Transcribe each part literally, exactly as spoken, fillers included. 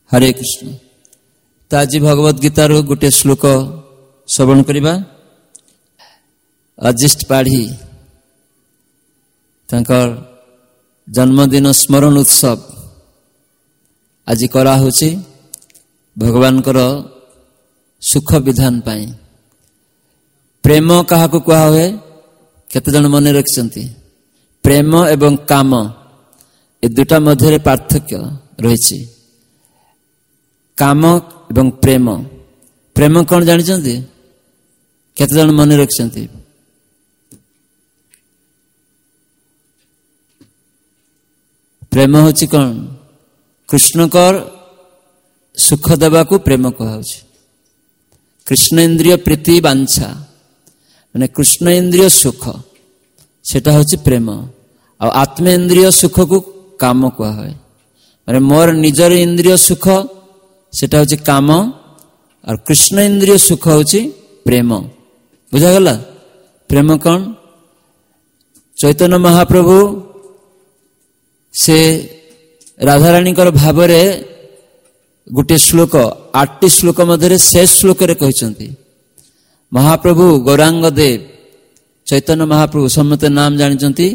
हरे कृष्ण। तो आज भगवद गीतार गोटे श्लोक श्रवण करवा। अजिष्ट पाढ़ी तांकर जन्मदिन स्मरण उत्सव आज करा होछि भगवान कर सुख विधान पाई। प्रेम कहा को कहा हुए केते जन मन रखिसंती। प्रेम एवं काम ए दुटा मध्य पार्थक्य रही। काम एवं प्रेम प्रेम कौन जानिछंती केते जन मन रखिसंती। प्रेम होछि कौन कृष्ण कर सुख देवा को प्रेम कहा। कृष्ण इंद्रिय प्रीति वांछा माने कृष्ण इंद्रिय सुख सेटा होछि प्रेम। आ आत्मेन्द्रिय सुख को काम कहा है। माने मोर निजर इंद्रिय सुख सेटा होछि काम और कृष्ण इंद्रिय सुख होछि प्रेम। बुझा गला। प्रेम कौन चैतन्य महाप्रभु से राधाराणी कर भावरे गोटे श्लोक आठटी श्लोक मध्य शेष श्लोक रे कहते महाप्रभु गौरांग देव चैतन्य महाप्रभु समस्त नाम जानिचंती।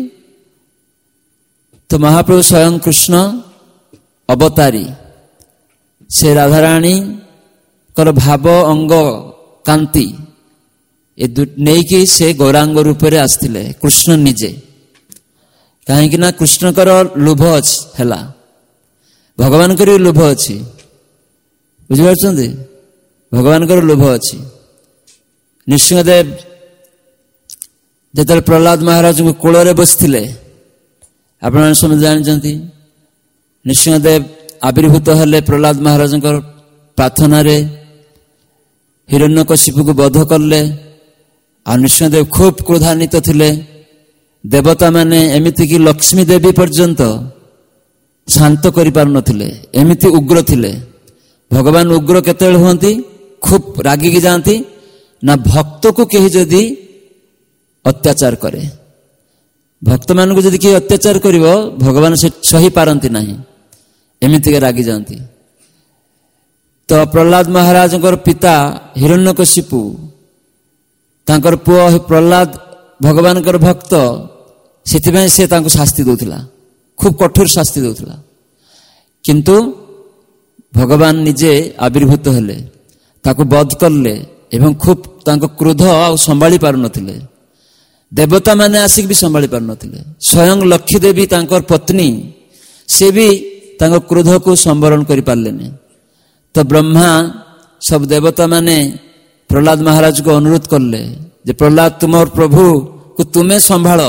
तो महाप्रभु स्वयं कृष्ण अवतारी से राधाराणी कर भाव अंग कांति ए नहीं कि से गौरांग रूप रे आस्थिले कृष्ण निजे। कहीं ना कृष्ण कर लोभ है भगवान कर लोभ अच्छी। बुझिपारुछंती भगवान कर लोभ अच्छी। नृसिंहदेव जेतले प्रहलाद महाराज को कोल रे बसथिले आपण समझ जानचंती। नृसिंहदेव आविर्भूत हेले प्रहलाद महाराज प्रार्थना रे हिरण्यकशिपु को वध करले। आ नृसिंहदेव खूब क्रोधान्वित थिले। देवता माने एमिति कि लक्ष्मी देवी पर्यंत शांत करि पार नथिले एमिति उग्र थिले। भगवान उग्र केतेल हुंती खूब रागी की जानती ना भक्त को कहीं जदि अत्याचार करे भक्त मान को जदि किए अत्याचार करिवो भगवान से सही पारंती नहीं एमिति के रागी जानती। तो प्रहलाद महाराज पिता हिरण्यकशिपु तांकर पुओ प्रहलाद भगवान कर भक्त से से तांको शास्ति दौला खूब कठोर शास्ति दौला। किंतु भगवान निजे आविर्भूत हेले ताको बध करले एवं खूब तांको क्रोध आ संभाली पार नथिले। देवता माने आसिक भी संभाली पार नथिले। स्वयं लक्ष्मी देवी तांकर पत्नी से भी तांको क्रोध को संवरण करि पारलेनी। तो ब्रह्मा सब देवता माने प्रहलाद महाराज को अनुरोध करले जे प्रहलाद तुमर प्रभु को तुम्हें संभाल।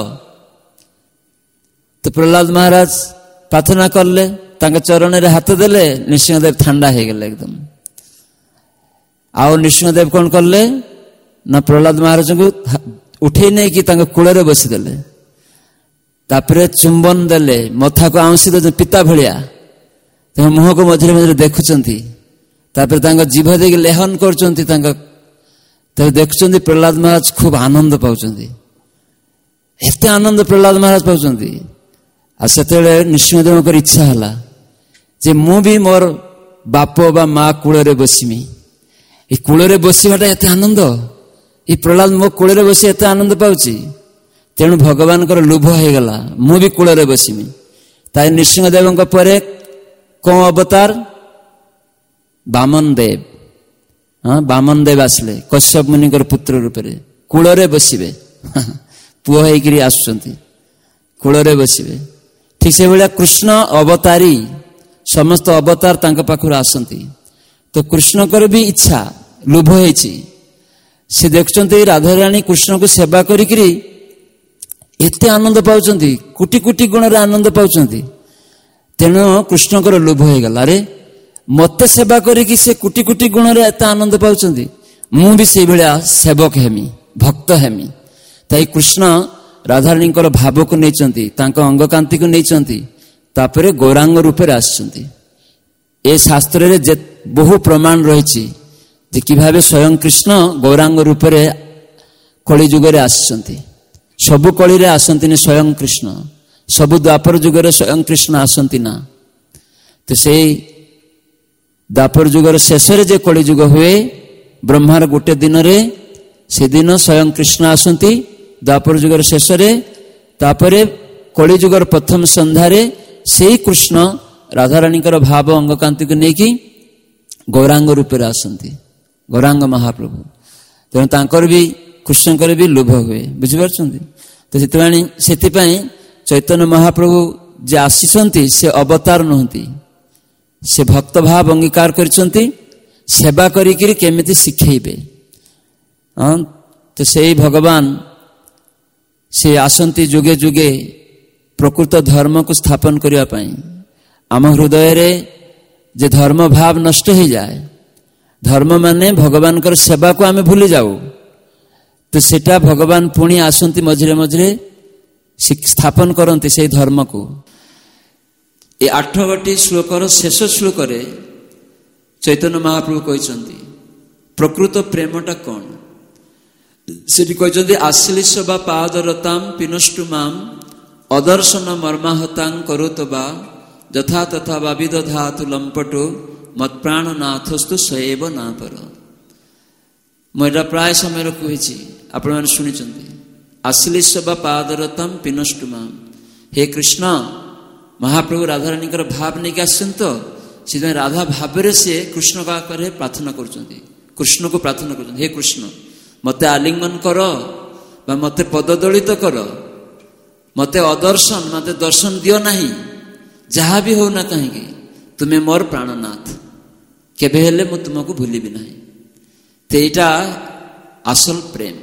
तो प्रहलाद महाराज प्रार्थना करले तांके चरण रे हाथ देले। नृसिंहदेव ठंडा हो गले एकदम। आओ नृसिंहदेव कौन करले ना प्रहलाद महाराज को उठे नहीं कि तांके कूल रे बसी देले। तापरे चुंबन देले मथा को आंसी दे पिता भलिया तो मुह को मझे मझे देखुचंती। तापरे तांका जीभ देके लेहन करचंती तांका तो देखुचंती प्रहलाद महाराज खूब आनंद पाउचंती। एते आनंद प्रहलाद महाराज पाउचंती। आ सेतेले नृसिंहदेव को इच्छा हला जे मु भी मोर बाप बा माँ कूल रे बसिमी। ए कूल रे बसिबाटा एते आनंद ए प्रहलाद मो कूल रे बसी एते आनंद पाउची तेणु भगवान कर लोभ हो गला मु भी कूल रे बसिमी। ताई नृसिंहदेव परे कौन अवतार वामन देव। हाँ वामन देव आसले कश्यप मुनि पुत्र रूप रे कूल रे बसिबे पुओ होइकरी आसुचंती कूल रे बसिबे। ठीक से भाया कृष्ण अवतारी समस्त अवतार तांका पाखुर आसंती। तो कृष्ण कर भी इच्छा लोभ होइची से देखुचंती राधाराणी कृष्ण को सेवा करिकरी एते आनंद पाउचंती कोटि कोटि गुण रे आनंद पाउचंती। तेणु कृष्ण कर लोभ हो गला अरे मते सेवा करिकी से कोटि कोटि गुण रे एते आनंद पाउचंती मु भी से भलिया सेवक हेमी भक्त हेमी। ताई कृष्ण राधाराणी भाव को नहीं अंग कांति को नहीं तापरे गौरांग रूप रे आसचंती। ए शास्त्र रे जे बहु प्रमाण रही जे कि भावे स्वयं कृष्ण गौरांग रूप रे कली जुग रे आसचंती। सबु कली रे आसंती स्वयं कृष्ण सबु द्वापर जुग रे स्वयं कृष्ण आसंती ना। तो से ଦ୍ୱାପର ଯୁଗର ଶେଷରେ ଯେ କଳି ଯୁଗ ହୁଏ ବ୍ରହ୍ମାର ଗୋଟେ ଦିନରେ ସେଦିନ ସ୍ୱୟଂ କୃଷ୍ଣ ଆସନ୍ତି ଦ୍ୱାପର ଯୁଗର ଶେଷରେ। ତାପରେ କଳି ଯୁଗର ପ୍ରଥମ ସନ୍ଧ୍ୟାରେ ସେଇ କୃଷ୍ଣ ରାଧାରାଣୀଙ୍କର ଭାବ ଅଙ୍ଗକାନ୍ତିକୁ ନେଇକି ଗୌରାଙ୍ଗ ରୂପରେ ଆସନ୍ତି, ଗୌରାଙ୍ଗ ମହାପ୍ରଭୁ। ତେଣୁ ତାଙ୍କର ବି କୃଷ୍ଣଙ୍କର ବି ଲୋଭ ହୁଏ, ବୁଝିପାରୁଛନ୍ତି ତ। ସେଥିପାଇଁ ସେଥିପାଇଁ ଚୈତନ୍ୟ ମହାପ୍ରଭୁ ଯେ ଆସିଛନ୍ତି ସେ ଅବତାର ନୁହନ୍ତି, ସେ ଭକ୍ତ ଭାବ ଅଙ୍ଗୀକାର କରିଛନ୍ତି ସେବା କରିକିରି କେମିତି ଶିଖେଇବେ। ହଁ ତ ସେଇ ଭଗବାନ ସେ ଆସନ୍ତି ଯୁଗେ ଯୁଗେ ପ୍ରକୃତ ଧର୍ମକୁ ସ୍ଥାପନ କରିବା ପାଇଁ। ଆମ ହୃଦୟରେ ଯେ ଧର୍ମ ଭାବ ନଷ୍ଟ ହେଇଯାଏ, ଧର୍ମ ମାନେ ଭଗବାନଙ୍କର ସେବାକୁ ଆମେ ଭୁଲି ଯାଉ, ତ ସେଟା ଭଗବାନ ପୁଣି ଆସନ୍ତି ମଝିରେ ମଝିରେ ସ୍ଥାପନ କରନ୍ତି ସେଇ ଧର୍ମକୁ। ଏ ଆଠ ଗୋଟି ଶ୍ଲୋକର ଶେଷ ଶ୍ଲୋକରେ ଚୈତନ୍ୟ ମହାପ୍ରଭୁ କହିଛନ୍ତି ପ୍ରକୃତ ପ୍ରେମଟା କ'ଣ। ସେଠି କହିଛନ୍ତି ଆଶ୍ଳିଷ ବା ପାଦରତାମ୍ ପିନଷ୍ଟୁ ମାମ୍ ଅଦର୍ଶନ ମର୍ମାହତାଂ କରୋତ ବା ଯଥା ତଥା ବା ବିଦଧାତୁ ଲମ୍ପଟୁ ମତ୍ପ୍ରାଣ ନାଥସ୍ତୁ ସଏବ ନା ପର। ମୁଁ ଏଇଟା ପ୍ରାୟ ସମୟରେ କହିଛି, ଆପଣମାନେ ଶୁଣିଛନ୍ତି। ଆଶ୍ଳିଷ ବା ପାଦରତାମ୍ ପିନଷ୍ଟୁ ମାମ୍, ହେ କୃଷ୍ଣ ମହାପ୍ରଭୁ ରାଧାରାଣୀଙ୍କର ଭାବ ନେଇକି ଆସିଛନ୍ତି ତ, ସେଥିପାଇଁ ରାଧା ଭାବରେ ସେ କୃଷ୍ଣଙ୍କ ଆଗରେ ପ୍ରାର୍ଥନା କରୁଛନ୍ତି, କୃଷ୍ଣକୁ ପ୍ରାର୍ଥନା କରୁଛନ୍ତି, ହେ କୃଷ୍ଣ ମୋତେ ଆଲିଙ୍ଗନ କର ବା ମୋତେ ପଦଦଳିତ କର, ମୋତେ ଅଦର୍ଶନ ମୋତେ ଦର୍ଶନ ଦିଅ ନାହିଁ, ଯାହା ବି ହଉ ନା କାହିଁକି ତୁମେ ମୋର ପ୍ରାଣନାଥ, କେବେ ହେଲେ ମୁଁ ତୁମକୁ ଭୁଲିବି ନାହିଁ। ତ ଏଇଟା ଅସଲ ପ୍ରେମ।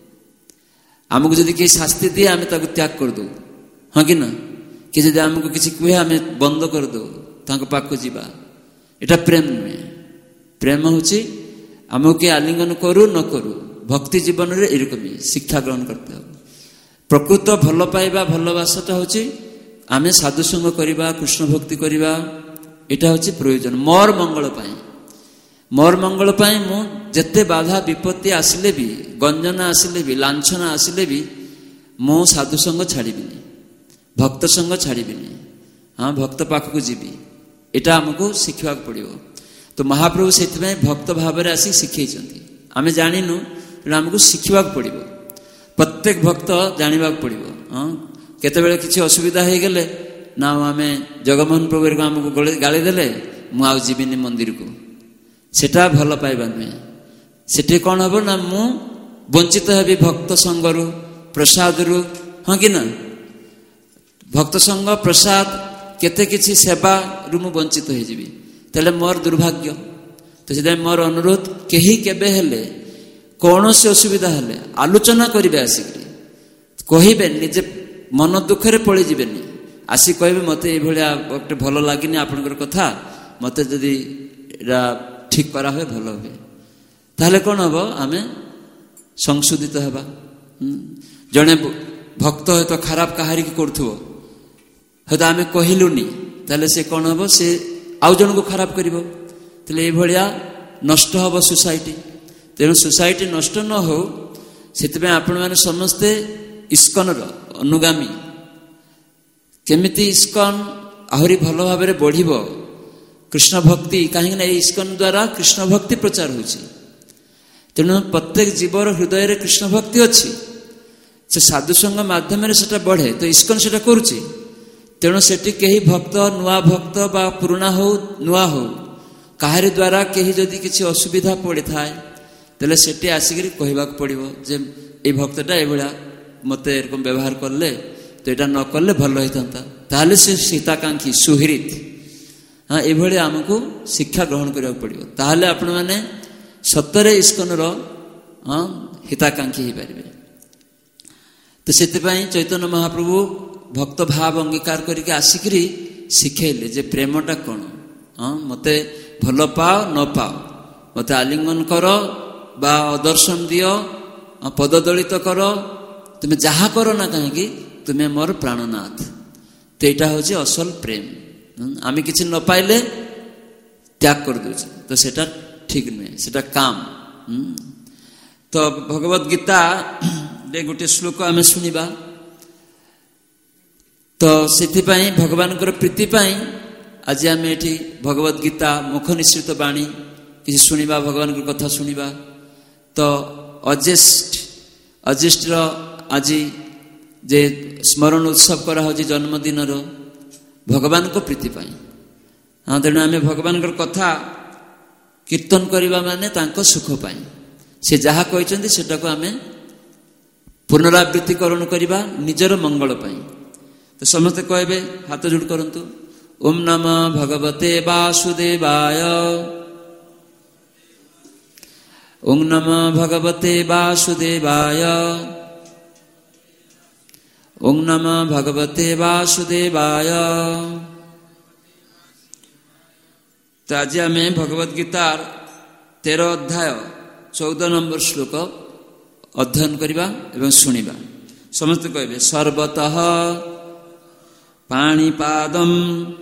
ଆମକୁ ଯଦି କେହି ଶାସ୍ତି ଦିଏ ଆମେ ତାକୁ ତ୍ୟାଗ କରିଦେଉ, ହଁ କି ନା? କି ଯଦି ଆମକୁ କିଛି କୁହେ ଆମେ ବନ୍ଦ କରିଦେଉ ତାଙ୍କ ପାଖକୁ ଯିବା, ଏଇଟା ପ୍ରେମ ନୁହେଁ। ପ୍ରେମ ହେଉଛି ଆମକୁ କିଏ ଆଲିଙ୍ଗନ କରୁ ନ କରୁ ଭକ୍ତି ଜୀବନରେ ଏରକମ ଶିକ୍ଷା ଗ୍ରହଣ କରତେ হবে। ପ୍ରକୃତ ଭଲ ପାଇବା ଭଲବାସାଟା ହେଉଛି ଆମେ ସାଧୁସଙ୍ଗ କରିବା, କୃଷ୍ଣ ଭକ୍ତି କରିବା, ଏଇଟା ହେଉଛି ପ୍ରয়োଜନ ମୋର ମଙ୍ଗଳ ପାଇଁ। ମୋର ମଙ୍ଗଳ ପାଇଁ ମୁଁ ଯେତେ ବାଧା ବିପତ୍ତି ଆସିଲେ ବି, ଗଞ୍ଜନା ଆସିଲେ ବି, ଲାଞ୍ଛନା ଆସିଲେ ବି ମୁଁ ସାଧୁସଙ୍ଗ ଛାଡ଼ିବିନି, ଭକ୍ତ ସଙ୍ଗ ଛାଡ଼ିବିନି, ହଁ ଭକ୍ତ ପାଖକୁ ଯିବି। ଏଇଟା ଆମକୁ ଶିଖିବାକୁ ପଡ଼ିବ। ତ ମହାପ୍ରଭୁ ସେଥିପାଇଁ ଭକ୍ତ ଭାବରେ ଆସିକି ଶିଖେଇଛନ୍ତି। ଆମେ ଜାଣିନୁ, ତେଣୁ ଆମକୁ ଶିଖିବାକୁ ପଡ଼ିବ। ପ୍ରତ୍ୟେକ ଭକ୍ତ ଜାଣିବାକୁ ପଡ଼ିବ। ହଁ କେତେବେଳେ କିଛି ଅସୁବିଧା ହେଇଗଲେ ନା ଆମେ ଜଗମୋହନ ପ୍ରଭୁ ଆମକୁ ଗାଳି ଦେଲେ ମୁଁ ଆଉ ଯିବିନି ମନ୍ଦିରକୁ, ସେଟା ଭଲ ପାଇବା ନୁହେଁ। ସେଠି କ'ଣ ହବ ନା ମୁଁ ବଞ୍ଚିତ ହେବି ଭକ୍ତ ସଙ୍ଗରୁ, ପ୍ରସାଦରୁ, ହଁ କି ନା? ଭକ୍ତ ସଙ୍ଗ ପ୍ରସାଦ କେତେ କିଛି ସେବାରୁ ମୁଁ ବଞ୍ଚିତ ହେଇଯିବି, ତାହେଲେ ମୋର ଦୁର୍ଭାଗ୍ୟ। ତ ସେଥିପାଇଁ ମୋର ଅନୁରୋଧ, କେହି କେବେ ହେଲେ କୌଣସି ଅସୁବିଧା ହେଲେ ଆଲୋଚନା କରିବେ, ଆସିକି କହିବେ, ନିଜେ ମନ ଦୁଃଖରେ ପଳେଇଯିବେନି, ଆସି କହିବେ ମୋତେ ଏଇଭଳିଆ ଗୋଟେ ଭଲ ଲାଗିନି ଆପଣଙ୍କର କଥା, ମୋତେ ଯଦି ଏଇଟା ଠିକ କରାହୁଏ ଭଲ ହୁଏ। ତାହେଲେ କ'ଣ ହବ? ଆମେ ସଂଶୋଧିତ ହେବା। ଜଣେ ଭକ୍ତ ହয়তো ଖରାପ କାହାରିକି କରୁଥିବ, ହয়তো ଆମେ କହିଲୁନି, ତାହେଲେ ସେ କ'ଣ ହବ? ସେ ଆଉ ଜଣକୁ ଖରାପ କରିବ। ତାହେଲେ ଏଇଭଳିଆ ନଷ୍ଟ ହବ ସୋସାଇଟି। ତେଣୁ ସୋସାଇଟି ନଷ୍ଟ ନ ହଉ ସେଥିପାଇଁ ଆପଣମାନେ ସମସ୍ତେ ଇସ୍କନର ଅନୁଗାମୀ। କେମିତି ଇସ୍କନ ଆହୁରି ଭଲ ଭାବରେ ବଢ଼ିବ କୃଷ୍ଣ ଭକ୍ତି, କାହିଁକି ନା ଏଇ ଇସ୍କନ ଦ୍ୱାରା କୃଷ୍ଣ ଭକ୍ତି ପ୍ରଚାର ହେଉଛି। ତେଣୁ ପ୍ରତ୍ୟେକ ଜୀବର ହୃଦୟରେ କୃଷ୍ଣ ଭକ୍ତି ଅଛି, ସେ ସାଧୁସଙ୍ଗ ମାଧ୍ୟମରେ ସେଟା ବଢ଼େ। ତ ଇସ୍କନ ସେଟା କରୁଛି। ତେଣୁ ସେଠି କେହି ଭକ୍ତ, ନୂଆ ଭକ୍ତ ବା ପୁରୁଣା ହଉ ନୂଆ ହଉ, କାହାରି ଦ୍ୱାରା କେହି ଯଦି କିଛି ଅସୁବିଧା ପଡ଼ିଥାଏ, ତାହେଲେ ସେଠି ଆସିକରି କହିବାକୁ ପଡ଼ିବ ଯେ ଏଇ ଭକ୍ତଟା ଏଇଭଳିଆ ମୋତେ ଏରକମ ବ୍ୟବହାର କଲେ, ତ ଏଇଟା ନ କଲେ ଭଲ ହେଇଥାନ୍ତା। ତାହେଲେ ସେ ସୀତାକାଂକ୍ଷୀ ସୁହୃତ, ହଁ ଏଇଭଳି ଆମକୁ ଶିକ୍ଷା ଗ୍ରହଣ କରିବାକୁ ପଡ଼ିବ। ତାହେଲେ ଆପଣମାନେ ସତରେ ଇସ୍କନର ହଁ ହିତାକାଂକ୍ଷୀ ହେଇପାରିବେ। ତ ସେଥିପାଇଁ ଚୈତନ୍ୟ ମହାପ୍ରଭୁ ଭକ୍ତ ଭାବ ଅଙ୍ଗୀକାର କରିକି ଆସିକିରି ଶିଖେଇଲେ ଯେ ପ୍ରେମଟା କ'ଣ। ହଁ ମୋତେ ଭଲ ପାଅ ନ ପାଅ, ମୋତେ ଆଲିଙ୍ଗନ କର ବା ଅଦର୍ଶନ ଦିଅ, ପଦଦଳିତ କର, ତୁମେ ଯାହା କର ନା କାହିଁକି ତୁମେ ମୋର ପ୍ରାଣନାଥ। ତ ଏଇଟା ହେଉଛି ଅସଲ ପ୍ରେମ। ଆମେ କିଛି ନ ପାଇଲେ ତ୍ୟାଗ କରିଦେଉଛେ, ତ ସେଟା ଠିକ ନୁହେଁ, ସେଟା କାମ। ତ ଭଗବତ ଗୀତାରେ ଗୋଟେ ଶ୍ଲୋକ ଆମେ ଶୁଣିବା। ତ ସେଥିପାଇଁ ଭଗବାନଙ୍କର ପ୍ରୀତି ପାଇଁ ଆଜି ଆମେ ଏଠି ଭଗବତ ଗୀତା ମୁଖ ନିଃସୃତ ବାଣୀ କିଛି ଶୁଣିବା, ଭଗବାନଙ୍କ କଥା ଶୁଣିବା। ତ ଅଜେଷ୍ଟ ଅଜିଷ୍ଟର ଆଜି ଯେ ସ୍ମରଣ ଉତ୍ସବ କରାହେଉଛି ଜନ୍ମଦିନର ଭଗବାନଙ୍କ ପ୍ରୀତି ପାଇଁ। ହଁ, ତେଣୁ ଆମେ ଭଗବାନଙ୍କର କଥା କୀର୍ତ୍ତନ କରିବା ମାନେ ତାଙ୍କ ସୁଖ ପାଇଁ। ସେ ଯାହା କହିଛନ୍ତି ସେଟାକୁ ଆମେ ପୁନରାବୃତ୍ତିକରଣ କରିବା ନିଜର ମଙ୍ଗଳ ପାଇଁ। ତ ସମସ୍ତେ କହିବେ, ହାତ ଯୋଡ଼ କରନ୍ତୁ, ଓಂ ନମଃ ଭଗବତେ ବାସୁଦେବାୟ, ଓಂ ନମଃ ଭଗବତେ ବାସୁଦେବାୟ, ଓಂ ନମଃ ଭଗବତେ ବାସୁଦେବାୟ। ତ ଆଜି ଆମେ ଭଗବତ ଗୀତାର ତେର ଅଧ୍ୟାୟ ଚଉଦ ନମ୍ବର ଶ୍ଲୋକ ଅଧ୍ୟୟନ କରିବା ଏବଂ ଶୁଣିବା। ସମସ୍ତେ କହିବେ, ସର୍ବତଃ ପାଣିପାଦମ୍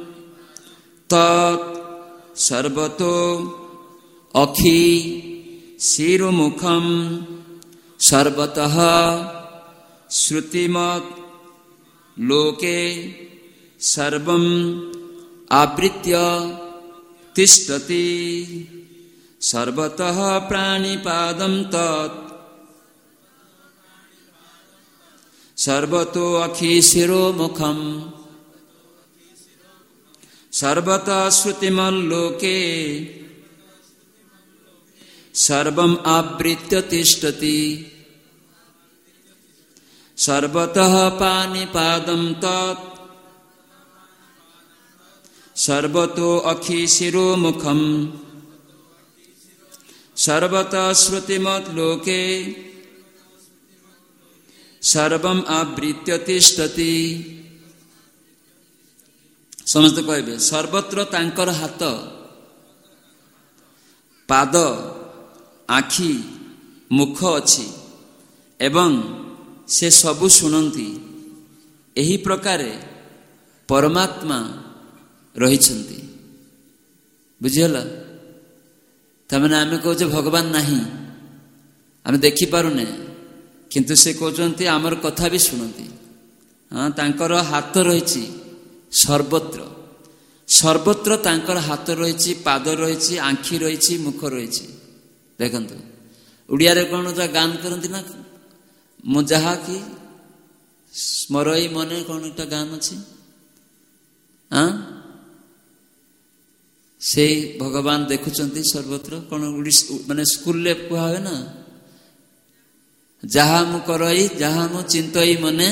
ତତ୍ ସର୍ବତୋ ଅଖି ଶିରୋମୁଖମ୍ ସର୍ବତଃ ଶ୍ରୁତିମତ୍ ଲୋକେ ସର୍ବମ୍ ଆବୃତ୍ୟ ତିଷ୍ଠତି ସର୍ବତଃ ପ୍ରାଣିପାଦମ୍ ତତ୍ ସର୍ବତୋ ଅଖି ଶିରୋମୁଖମ୍ ସର୍ବତଃ ଶ୍ରୁତିମଲ୍ଲୋକେ ସର୍ବମ୍ ଆବୃତ୍ୟ ତିଷ୍ଠତି ସର୍ବତଃ ପାଣିପାଦମ୍ ତତ୍ ସର୍ବତୋ ଅଖି ଶିରୋମୁଖମ୍ ସର୍ବତଃ ଶ୍ରୁତିମଲ୍ଲୋକେ ସର୍ବମ୍ ଆବୃତ୍ୟ ତିଷ୍ଠତି। ସମସ୍ତେ କହିବେ, ସର୍ବତ୍ର ତାଙ୍କର ହାତ, ପାଦ, ଆଖି, ମୁଖ ଅଛି ଏବଂ ସେ ସବୁ ଶୁଣନ୍ତି। ଏହି ପ୍ରକାରେ ପରମାତ୍ମା ରହିଛନ୍ତି। ବୁଝିଗଲା? ତାମାନେ ଆମେ କହୁଛେ ଭଗବାନ ନାହିଁ, ଆମେ ଦେଖିପାରୁନେ, କିନ୍ତୁ ସେ କହୁଛନ୍ତି ଆମର କଥା ବି ଶୁଣନ୍ତି। ହଁ, ତାଙ୍କର ହାତ ରହିଛି ସର୍ବତ୍ର, ସର୍ବତ୍ର ତାଙ୍କର ହାତ ରହିଛି, ପାଦ ରହିଛି, ଆଖି ରହିଛି, ମୁଖ ରହିଛି। ଦେଖନ୍ତୁ, ଓଡ଼ିଆରେ କ'ଣ ଗାନ କରନ୍ତି ନା, ମୁଁ ଯାହା କି ସ୍ମରଇ ମନେ, କ'ଣ একটা ଗାନ ଅଛି, ହଁ, ସେଇ ଭଗବାନ ଦେଖୁଛନ୍ତି ସର୍ବତ୍ର। କ'ଣ ମାନେ ସ୍କୁଲରେ କୁହା ହୁଏ ନା, ଯାହା ମୁଁ କରଇ ଯାହା ମୁଁ ଚିନ୍ତଇ ମନେ,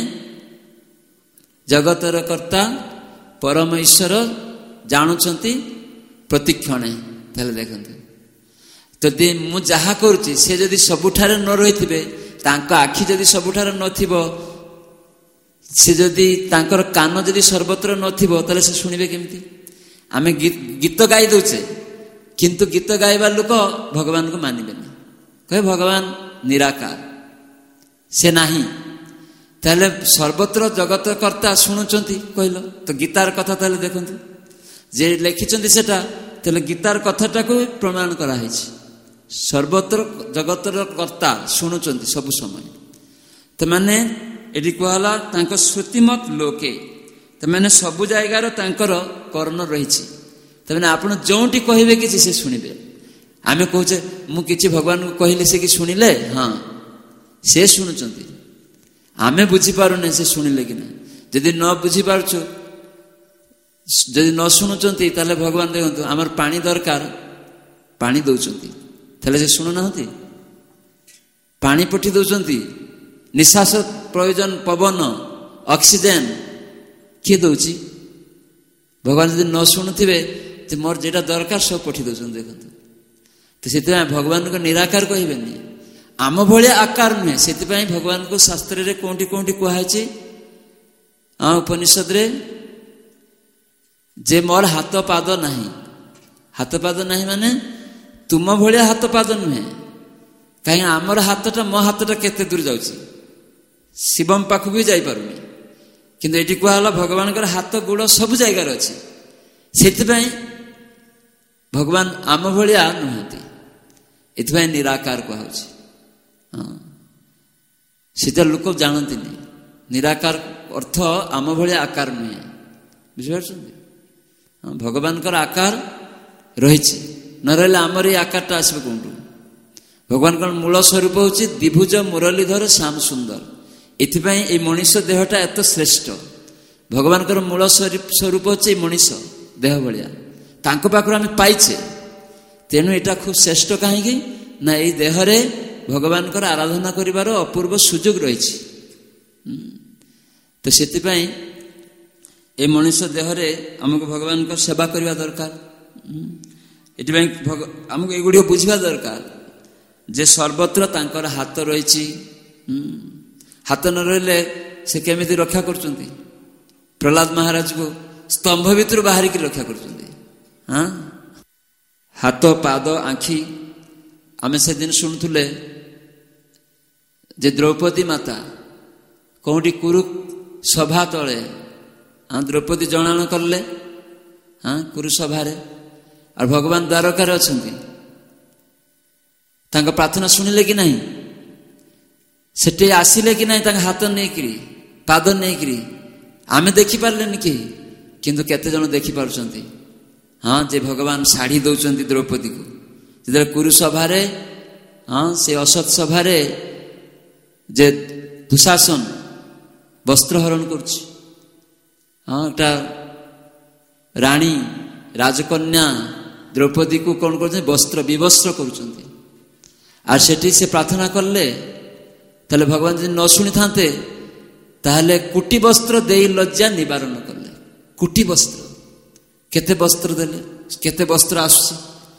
ଜଗତର କର୍ତ୍ତା ପରମ ଈଶ୍ୱର ଜାଣୁଛନ୍ତି ପ୍ରତିକ୍ଷଣେ। ତାହେଲେ ଦେଖନ୍ତୁ, ଯଦି ମୁଁ ଯାହା କରୁଛି ସେ ଯଦି ସବୁଠାରେ ନ ରହିଥିବେ, ତାଙ୍କ ଆଖି ଯଦି ସବୁଠାରେ ନଥିବ, ସେ ଯଦି ତାଙ୍କର କାନ ଯଦି ସର୍ବତ୍ର ନଥିବ, ତାହେଲେ ସେ ଶୁଣିବେ କେମିତି? ଆମେ ଗୀତ ଗାଇ ଦଉଛେ, କିନ୍ତୁ ଗୀତ ଗାଇବା ଲୋକ ଭଗବାନଙ୍କୁ ମାନିବେନି, କହିବେ ଭଗବାନ ନିରାକାର, ସେ ନାହିଁ। ତାହେଲେ ସର୍ବତ୍ର ଜଗତ କର୍ତ୍ତା ଶୁଣୁଛନ୍ତି କହିଲ, ତ ଗୀତାର କଥା ତାହେଲେ ଦେଖନ୍ତୁ, ଯେ ଲେଖିଛନ୍ତି ସେଟା, ତାହେଲେ ଗୀତାର କଥାଟାକୁ ପ୍ରମାଣ କରାହେଇଛି। ସର୍ବତ୍ର ଜଗତର କର୍ତ୍ତା ଶୁଣୁଛନ୍ତି ସବୁ ସମୟ। ତାମାନେ ଏଠି କୁହାହେଲା ତାଙ୍କ ଶ୍ରୁତିମତ୍ ଲୋକେ, ତାମାନେ ସବୁ ଜାଗାର ତାଙ୍କର କର୍ଣ୍ଣ ରହିଛି। ତାମାନେ ଆପଣ ଯେଉଁଠି କହିବେ କିଛି ସେ ଶୁଣିବେ। ଆମେ କହୁଛେ ମୁଁ କିଛି ଭଗବାନଙ୍କୁ କହିଲେ ସେ କି ଶୁଣିଲେ? ହଁ, ସେ ଶୁଣୁଛନ୍ତି, ଆମେ ବୁଝିପାରୁନେ ସେ ଶୁଣିଲେ କି ନାହିଁ। ଯଦି ନ ବୁଝିପାରୁଛୁ, ଯଦି ନ ଶୁଣୁଛନ୍ତି, ତାହେଲେ ଭଗବାନ ଦେଖନ୍ତୁ ଆମର ପାଣି ଦରକାର, ପାଣି ଦଉଛନ୍ତି, ତାହେଲେ ସେ ଶୁଣୁନାହାନ୍ତି? ପାଣି ପଠି ଦଉଛନ୍ତି, ନିଶ୍ୱାସ ପ୍ରয়োଜନ, ପବନ, ଅକ୍ସିଜେନ କିଏ ଦଉଛି? ଭଗବାନ ଯଦି ନ ଶୁଣୁଥିବେ, ତ ମୋର ଯେଟା ଦରକାର ସବୁ ପଠି ଦଉଛନ୍ତି। ଦେଖନ୍ତୁ, ତ ସେଥିପାଇଁ ଭଗବାନଙ୍କୁ ନିରାକାର କହିବେନି, ଆମ ଭଳିଆ ଆକାର ନୁହେଁ। ସେଥିପାଇଁ ଭଗବାନଙ୍କୁ ଶାସ୍ତ୍ରରେ କୋଉଠି କୋଉଠି କୁହାହେଇଛି, ହଁ ଉପନିଷଦରେ, ଯେ ମୋର ହାତ ପାଦ ନାହିଁ। ହାତ ପାଦ ନାହିଁ ମାନେ ତୁମ ଭଳିଆ ହାତ ପାଦ ନୁହେଁ, କାହିଁକି ଆମର ହାତଟା, ମୋ ହାତଟା କେତେ ଦୂର ଯାଉଛି, ଶିବମ ପାଖକୁ ବି ଯାଇପାରୁନି। କିନ୍ତୁ ଏଠି କୁହାହେଲା ଭଗବାନଙ୍କର ହାତ ଗୋଡ଼ ସବୁ ଜାଗାରେ ଅଛି। ସେଥିପାଇଁ ଭଗବାନ ଆମ ଭଳିଆ ନୁହନ୍ତି, ଏଥିପାଇଁ ନିରାକାର କୁହାହଉଛି। ହଁ, ସେଟା ଲୋକ ଜାଣନ୍ତିନି। ନିରାକାର ଅର୍ଥ ଆମ ଭଳିଆ ଆକାର ନୁହେଁ, ବୁଝିପାରୁଛନ୍ତି? ଭଗବାନଙ୍କର ଆକାର ରହିଛି, ନ ରହିଲେ ଆମର ଏଇ ଆକାରଟା ଆସିବ କୋଉଠୁ? ଭଗବାନଙ୍କର ମୂଳ ସ୍ୱରୂପ ହେଉଛି ଦ୍ୱିଭୁଜ ମୁରଲୀଧର ଶ୍ୟାମ ସୁନ୍ଦର। ଏଥିପାଇଁ ଏଇ ମଣିଷ ଦେହଟା ଏତ ଶ୍ରେଷ୍ଠ। ଭଗବାନଙ୍କର ମୂଳ ସ୍ୱରୂପ ହେଉଛି ଏଇ ମଣିଷ ଦେହ ଭଳିଆ, ତାଙ୍କ ପାଖରୁ ଆମେ ପାଇଛେ। ତେଣୁ ଏଇଟା ଖୁବ୍ ଶ୍ରେଷ୍ଠ। କାହିଁକି ନା ଏଇ ଦେହରେ ଭଗବାନଙ୍କର ଆରାଧନା କରିବାର ଅପୂର୍ବ ସୁଯୋଗ ରହିଛି। ତ ସେଥିପାଇଁ ଏ ମଣିଷ ଦେହରେ ଆମକୁ ଭଗବାନଙ୍କ ସେବା କରିବା ଦରକାର। ଏଥିପାଇଁ ଆମକୁ ଏଗୁଡ଼ିକ ବୁଝିବା ଦରକାର ଯେ ସର୍ବତ୍ର ତାଙ୍କର ହାତ ରହିଛି। ହାତ ନ ରହିଲେ ସେ କେମିତି ରକ୍ଷା କରୁଛନ୍ତି? ପ୍ରହ୍ଲାଦ ମହାରାଜକୁ ସ୍ତମ୍ଭ ଭିତରୁ ବାହାରିକି ରକ୍ଷା କରୁଛନ୍ତି। ହଁ, ହାତ, ପାଦ, ଆଖି। ଆମେ ସେଦିନ ଶୁଣୁଥିଲେ ଯେ ଦ୍ରୌପଦୀ ମାତା କୋଉଠି କୁରୁ ସଭା ତଳେ ଦ୍ରୌପଦୀ ଜଣାଣ କଲେ ହଁ କୁରୁ ସଭାରେ, ଆଉ ଭଗବାନ ଦ୍ୱାରକାରେ ଅଛନ୍ତି। ତାଙ୍କ ପ୍ରାର୍ଥନା ଶୁଣିଲେ କି ନାହିଁ? ସେଠି ଆସିଲେ କି ନାହିଁ? ତାଙ୍କ ହାତ ନେଇକିରି, ପାଦ ନେଇକିରି। ଆମେ ଦେଖିପାରିଲେନି କେହି, କିନ୍ତୁ କେତେ ଜଣ ଦେଖିପାରୁଛନ୍ତି। ହଁ, ଯେ ଭଗବାନ ଶାଢ଼ୀ ଦଉଛନ୍ତି ଦ୍ରୌପଦୀକୁ। ଯେତେବେଳେ କୁରୁ ସଭାରେ, ହଁ ସେ ଅସତ ସଭାରେ ଯେ ଦୁଶାସନ ବସ୍ତ୍ର ହରଣ କରୁଛି, ହଁ ଏଟା ରାଣୀ ରାଜକନ୍ୟା ଦ୍ରୌପଦୀକୁ କ'ଣ କରୁଛନ୍ତି? ବସ୍ତ୍ର ବିବସ୍ତ୍ର କରୁଛନ୍ତି। আর সেটি সে প্রার্থনা করলে, তাহলে ভগবান যদি ন শুনিথান্তে তাহলে কুটি বস্ত্র দেই লজ্জা নিবারণ কলে। কুটি বস্ত্র, কেতে বস্ত্র দেলে, কেতে বস্ত্র আসুଛି।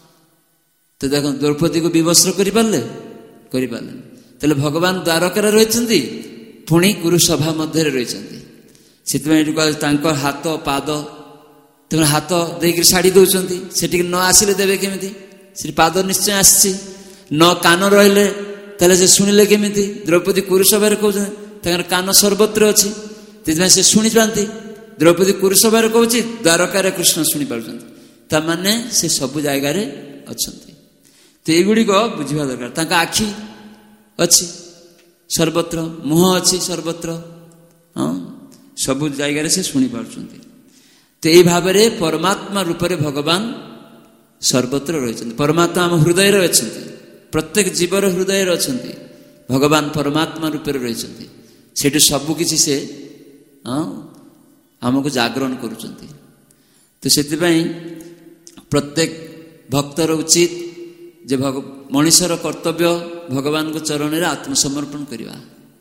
তো দেখুন দ্রৌপদীକୁ ବିବସ୍ତ୍ର କରିପାରିଲେ? କରିପାରିଲେନି। ତାହେଲେ ଭଗବାନ ଦ୍ୱାରକାରେ ରହିଛନ୍ତି, ପୁଣି କୁରୁ ସଭା ମଧ୍ୟରେ ରହିଛନ୍ତି। ସେଥିପାଇଁ ଏଠି କୁହାଯାଉଛି ତାଙ୍କ ହାତ, ପାଦ। ତେଣୁ ହାତ ଦେଇକି ଶାଢ଼ୀ ଦେଉଛନ୍ତି, ସେଠିକି ନ ଆସିଲେ ଦେବେ କେମିତି? ସେଠି ପାଦ ନିଶ୍ଚୟ ଆସିଛି। ନ କାନ ରହିଲେ ତାହେଲେ ସେ ଶୁଣିଲେ କେମିତି? ଦ୍ରୌପଦୀ କୁରୁସଭାରେ କହୁଛନ୍ତି, ତାଙ୍କର କାନ ସର୍ବତ୍ର ଅଛି, ସେଥିପାଇଁ ସେ ଶୁଣି ପାରନ୍ତି। ଦ୍ରୌପଦୀ କୁରୁସଭାରେ କହୁଛି, ଦ୍ୱାରକାରେ କୃଷ୍ଣ ଶୁଣି ପାରୁଛନ୍ତି। ତାମାନେ ସେ ସବୁ ଜାଗାରେ ଅଛନ୍ତି। ତ ଏଇଗୁଡ଼ିକ ବୁଝିବା ଦରକାର। ତାଙ୍କ ଆଖି ଅଛି ସର୍ବତ୍ର, ମୁହଁ ଅଛି ସର୍ବତ୍ର, ହଁ ସବୁ ଜାଗାରେ ସେ ଶୁଣି ପାରୁଛନ୍ତି। ତ ଏଇ ଭାବରେ ପରମାତ୍ମା ରୂପରେ ଭଗବାନ ସର୍ବତ୍ର ରହିଛନ୍ତି। ପରମାତ୍ମା ଆମ ହୃଦୟରେ ଅଛନ୍ତି, ପ୍ରତ୍ୟେକ ଜୀବର ହୃଦୟରେ ଅଛନ୍ତି। ଭଗବାନ ପରମାତ୍ମା ରୂପରେ ରହିଛନ୍ତି। ସେଠି ସବୁ କିଛି ସେ ହଁ ଆମକୁ ଜାଗରଣ କରୁଛନ୍ତି। ତ ସେଥିପାଇଁ ପ୍ରତ୍ୟେକ ଭକ୍ତର ଉଚିତ ଯେ ମଣିଷର କର୍ତ୍ତବ୍ୟ ଭଗବାନଙ୍କ ଚରଣରେ ଆତ୍ମସମର୍ପଣ କରିବା।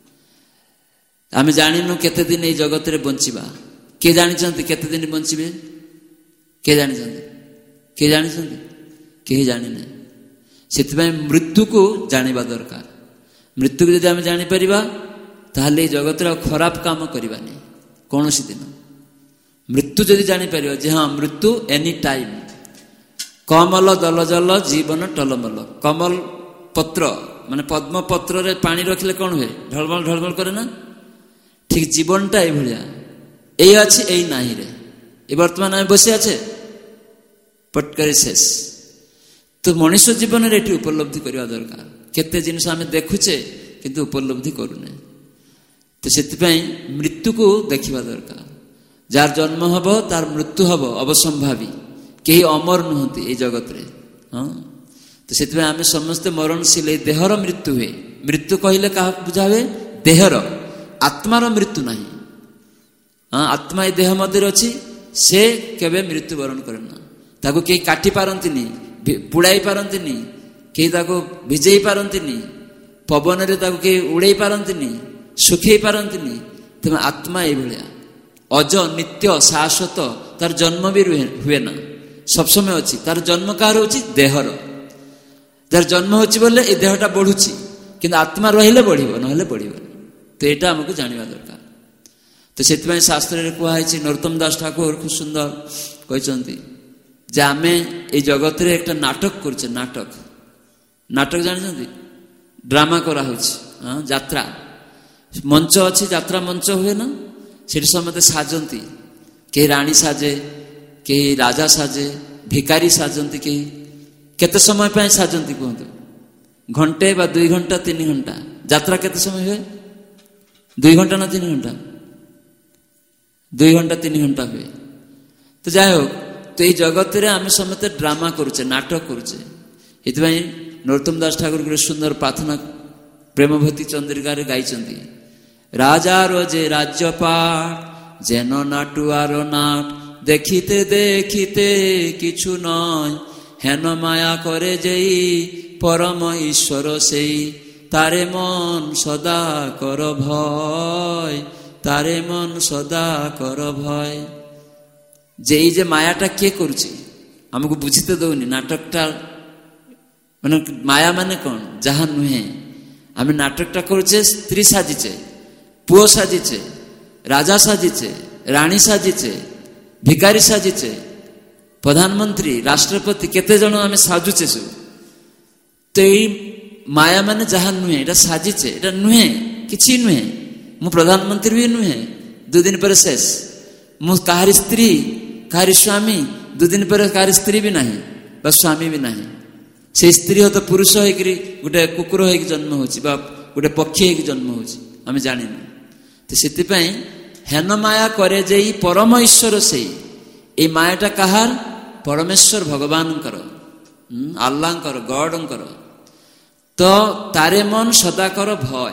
ଆମେ ଜାଣିନୁ କେତେ ଦିନ ଏଇ ଜଗତରେ ବଞ୍ଚିବା। କିଏ ଜାଣିଛନ୍ତି କେତେ ଦିନ ବଞ୍ଚିବେ? କିଏ ଜାଣିଛନ୍ତି? କିଏ ଜାଣିଛନ୍ତି? କେହି ଜାଣିନାହିଁ। ସେଥିପାଇଁ ମୃତ୍ୟୁକୁ ଜାଣିବା ଦରକାର। ମୃତ୍ୟୁକୁ ଯଦି ଆମେ ଜାଣିପାରିବା ତାହେଲେ ଏଇ ଜଗତରେ ଆଉ ଖରାପ କାମ କରିବାନି କୌଣସି ଦିନ। ମୃତ୍ୟୁ ଯଦି ଜାଣିପାରିବା ଯେ ହଁ ମୃତ୍ୟୁ ଏନି ଟାଇମ୍। କମଲ ଦଲ ଜଲ ଜୀବନ ଟଲମଲ। କମଲ ପତ୍ର ମାନେ ପଦ୍ମ ପତ୍ରରେ ପାଣି ରଖିଲେ କ'ଣ ହୁଏ? ଢଳମଳ ଢଳମଳ କରେ ନା? ଠିକ ଜୀବନଟା ଏଇଭଳିଆ, ଏଇ ଅଛି ଏଇ ନାହିଁରେ। ଏ ବର୍ତ୍ତମାନ ଆମେ ବସି ଅଛେ, ପଟକରେ ଶେଷ। ତ ମଣିଷ ଜୀବନରେ ଏଠି ଉପଲବ୍ଧି କରିବା ଦରକାର। କେତେ ଜିନିଷ ଆମେ ଦେଖୁଛେ କିନ୍ତୁ ଉପଲବ୍ଧି କରୁନେ। ତ ସେଥିପାଇଁ ମୃତ୍ୟୁକୁ ଦେଖିବା ଦରକାର। ଯାହାର ଜନ୍ମ ହେବ ତାର ମୃତ୍ୟୁ ହେବ ଅବସମ୍ଭାବୀ। କେହି ଅମର ନୁହନ୍ତି ଏଇ ଜଗତରେ। ହଁ, ତ ସେଥିପାଇଁ ଆମେ ସମସ୍ତେ ମରଣଶୀଳ। ଏଇ ଦେହର ମୃତ୍ୟୁ ହୁଏ। ମୃତ୍ୟୁ କହିଲେ କାହାକୁ ବୁଝା ହୁଏ? ଦେହର, ଆତ୍ମାର ମୃତ୍ୟୁ ନାହିଁ। ହଁ, ଆତ୍ମା ଏ ଦେହ ମଧ୍ୟରେ ଅଛି, ସେ କେବେ ମୃତ୍ୟୁବରଣ କରେ ନା। ତାକୁ କେହି କାଟି ପାରନ୍ତିନି, ପୁଡ଼ାଇ ପାରନ୍ତିନି, କେହି ତାକୁ ଭିଜେଇ ପାରନ୍ତିନି, ପବନରେ ତାକୁ କେହି ଉଡ଼େଇ ପାରନ୍ତିନି, ଶୁଖେଇ ପାରନ୍ତିନି। ତେଣୁ ଆତ୍ମା ଏଇଭଳିଆ ଅଜ, ନିତ୍ୟ, ଶାଶ୍ୱତ। ତାର ଜନ୍ମ ବି ହୁଏ ନା, ସବসমୟ ଅଛି। ତାର ଜନ୍ମ କାହାର ହେଉଛି? ଦେହର। ଯାର ଜନ୍ମ ହେଉଛି ବୋଲେ ଏ ଦେହଟା ବଢୁଛି, କିନ୍ତୁ ଆତ୍ମା ରହିଲେ ବଢିବ, ନହେଲେ ବଢିବନି। ତ ଏଇଟା ଆମକୁ ଜାଣିବା ଦରକାର। ତ ସେଥିପାଇଁ ଶାସ୍ତ୍ରରେ କୁହାଯାଇଛି, ନରୋତ୍ତମ ଦାସ ଠାକୁର ଖୁବ ସୁନ୍ଦର କହିଛନ୍ତି ଯେ ଆମେ ଏଇ ଜଗତରେ একটা ନାଟକ କରୁଛେ। ନାଟକ ନାଟକ ଜାଣିଛନ୍ତି? ଡ୍ରାମା କରାହଉଛି, ହଁ ଯାତ୍ରା ମଞ୍ଚ ଅଛି, ଯାତ୍ରା ମଞ୍ଚ ହୁଏ ନା? ସେଠି ସମସ୍ତେ ସାଜନ୍ତି। କେହି ରାଣୀ ସାଜେ, କେହି ରାଜା ସାଜେ, ଭିକାରୀ ସାଜନ୍ତି। କେହି କେତେ ସମୟ ପାଇଁ ସାଜନ୍ତି କୁହନ୍ତୁ? ଘଣ୍ଟେ ବା ଦୁଇ ଘଣ୍ଟା, ତିନି ଘଣ୍ଟା। ଯାତ୍ରା କେତେ ସମୟ ହୁଏ? ଦୁଇ ଘଣ୍ଟା ନା ତିନି ଘଣ୍ଟା? ଦୁଇ ଘଣ୍ଟା ତିନି ଘଣ୍ଟା ହୁଏ। ତ ଯାଇ হোক, तो ये जगत रे आम समस्त ड्रामा करुचे नाटक करुचे ये नरोत्तम दास ठाकुर गोटे सुंदर प्रार्थना प्रेमभूति चंद्रिका गाई राजार जे राज्यपाट जेन नाटुआर नाट देखिते देखिते किछु नय हेन माया करे जेई परम ईश्वर सेई तारे मन सदा कर भय तारे मन सदा कर भय जे जे मायाटा किए करुछि हमको बुझीते दौनी नाटकटा माने माया माने कौन जहाँ नुहे आम नाटकटा करुचे स्त्री साजिचे पुओ साजिचे राजा साजिचे राणी साजिचे भिकारी साजिचे प्रधानमंत्री राष्ट्रपति केते जन आम साजुचे सब तो ये माया माने जहाँ नुहे एटा साजिचे एटा नुहे किछि नुहे मु प्रधानमंत्री भी नुहे दु दिन पर शेष मु काहारी स्त्री काहारी स्वामी दु दिन पर काहारी स्त्री भी नहीं बस स्वामी भी नहीं से स्त्री हो तो पुरुष हो गोटे कुकुर हो जन्म होची बा गोटे पक्षी हो जन्म होची आम जानिनु तो से हेन माया करे जे परम ईश्वर से ये मायाटा कहार परमेश्वर भगवान आल्लाह गॉड तो तारे मन सदा कर भय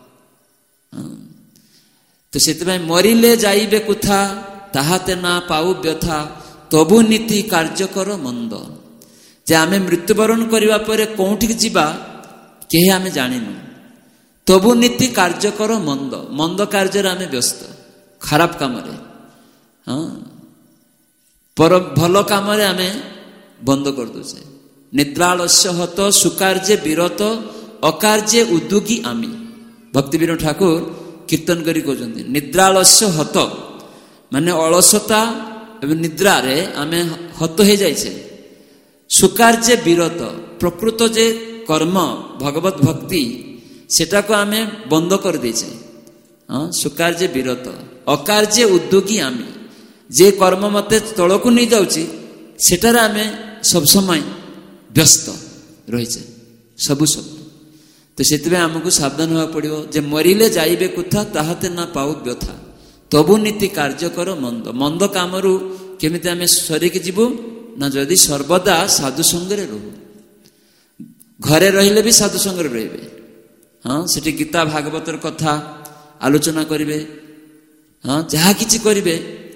तो से मरिले जाइबे कुथा ताहाते ना पाऊ व्यथा तबु नीति कार्य कर मंद जे आमे मृत्युवरण करने पर कौटी जीवा कहीं आमे जानिनु तबु नीति कार्य कर मंद मंद कार्य आमे व्यस्त खराब काम हाँ पर भल काम आमे बंद कर दूचे निद्रालस्य हत सुकार्य विरत अकार्य उद्योगी आमी भक्ति विनोद ठाकुर कीर्तन करी कहते निद्रालस्य हत माने अलसता एवं निद्रा रे आमे हत हो जाइछे सुकार्य विरत प्रकृत जे कर्म भगवत भक्ति सेटा को आमे बंद कर देछे हाँ सुकार्य विरत अकार्य उद्योगी आमी जे कर्म मते तल को नहीं जाउची सेटार आमे सब समय व्यस्त रही सबु सब तो से आमको सावधान होगा पड़ो जे मरिले जाइबे कुथा ताहाते ना पाऊ व्यथा तबु नीति कार्य कर मंद मंद काम रु केमिति आमे सरिक जीवु ना जदि सर्वदा साधु संगरे रहू घरे रहिले भी साधु संगरे रहिबे हाँ सेठी गीता भागवतर कथा आलोचना करिवे हाँ जहा किछि करिवे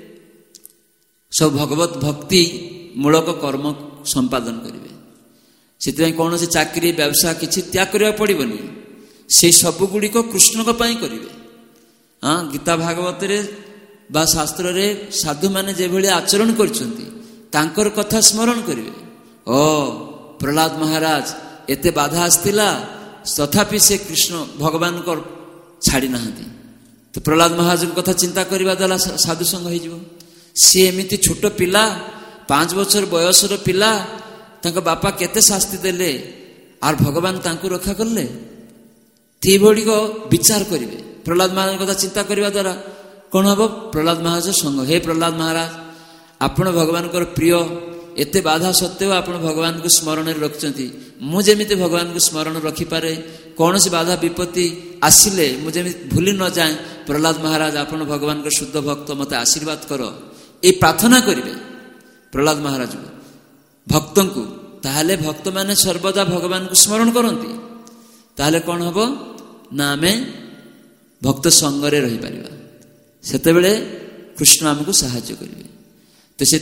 सब भगवत भक्ति मूलक कर्म संपादन करिवे से कौन से चाकरी व्यवसाय किसी त्याग करा पड़ोनी से सबुगुड़िक कृष्ण करेंगे हाँ गीता भागवत बा शास्त्र रे साधु माने जे भली आचरण कर कथा स्मरण करेंगे ओ प्रहलाद महाराज एते बाधा आसला तथापि से कृष्ण भगवान को छाड़ी ना तो प्रहलाद महाराज कथा चिंता करने द्वारा साधु संग हो सी एमती छोट पिला पांच बछर बयसर पिला तांका बापा केते शास्ति देले आर भगवान तांको रक्षा करले ती भड़ी को विचार करिवे प्रहलाद महाराज कथा चिंता करने द्वारा कौन हम प्रहलाद महाराज संग हे प्रहलाद महाराज आपण भगवान को प्रिय एते बाधा सत्त्वे आपण भगवान को स्मरण रखिंट मुझे भगवान को स्मरण रखिपारे कौन सी बाधा विपत्ति आसिले मुझे भूली न जाए प्रहलाद महाराज आपण भगवान को शुद्ध भक्त मत आशीर्वाद कर ये प्रार्थना करेंगे प्रहलाद महाराज को भक्त को ताहले भक्त माने सर्वदा भगवान को स्मरण करती ताहले कौन हम ना आमे भक्त संगरे रही पारिबा सेतेबेले कृष्ण आमको साहाय्य करेंगे तो से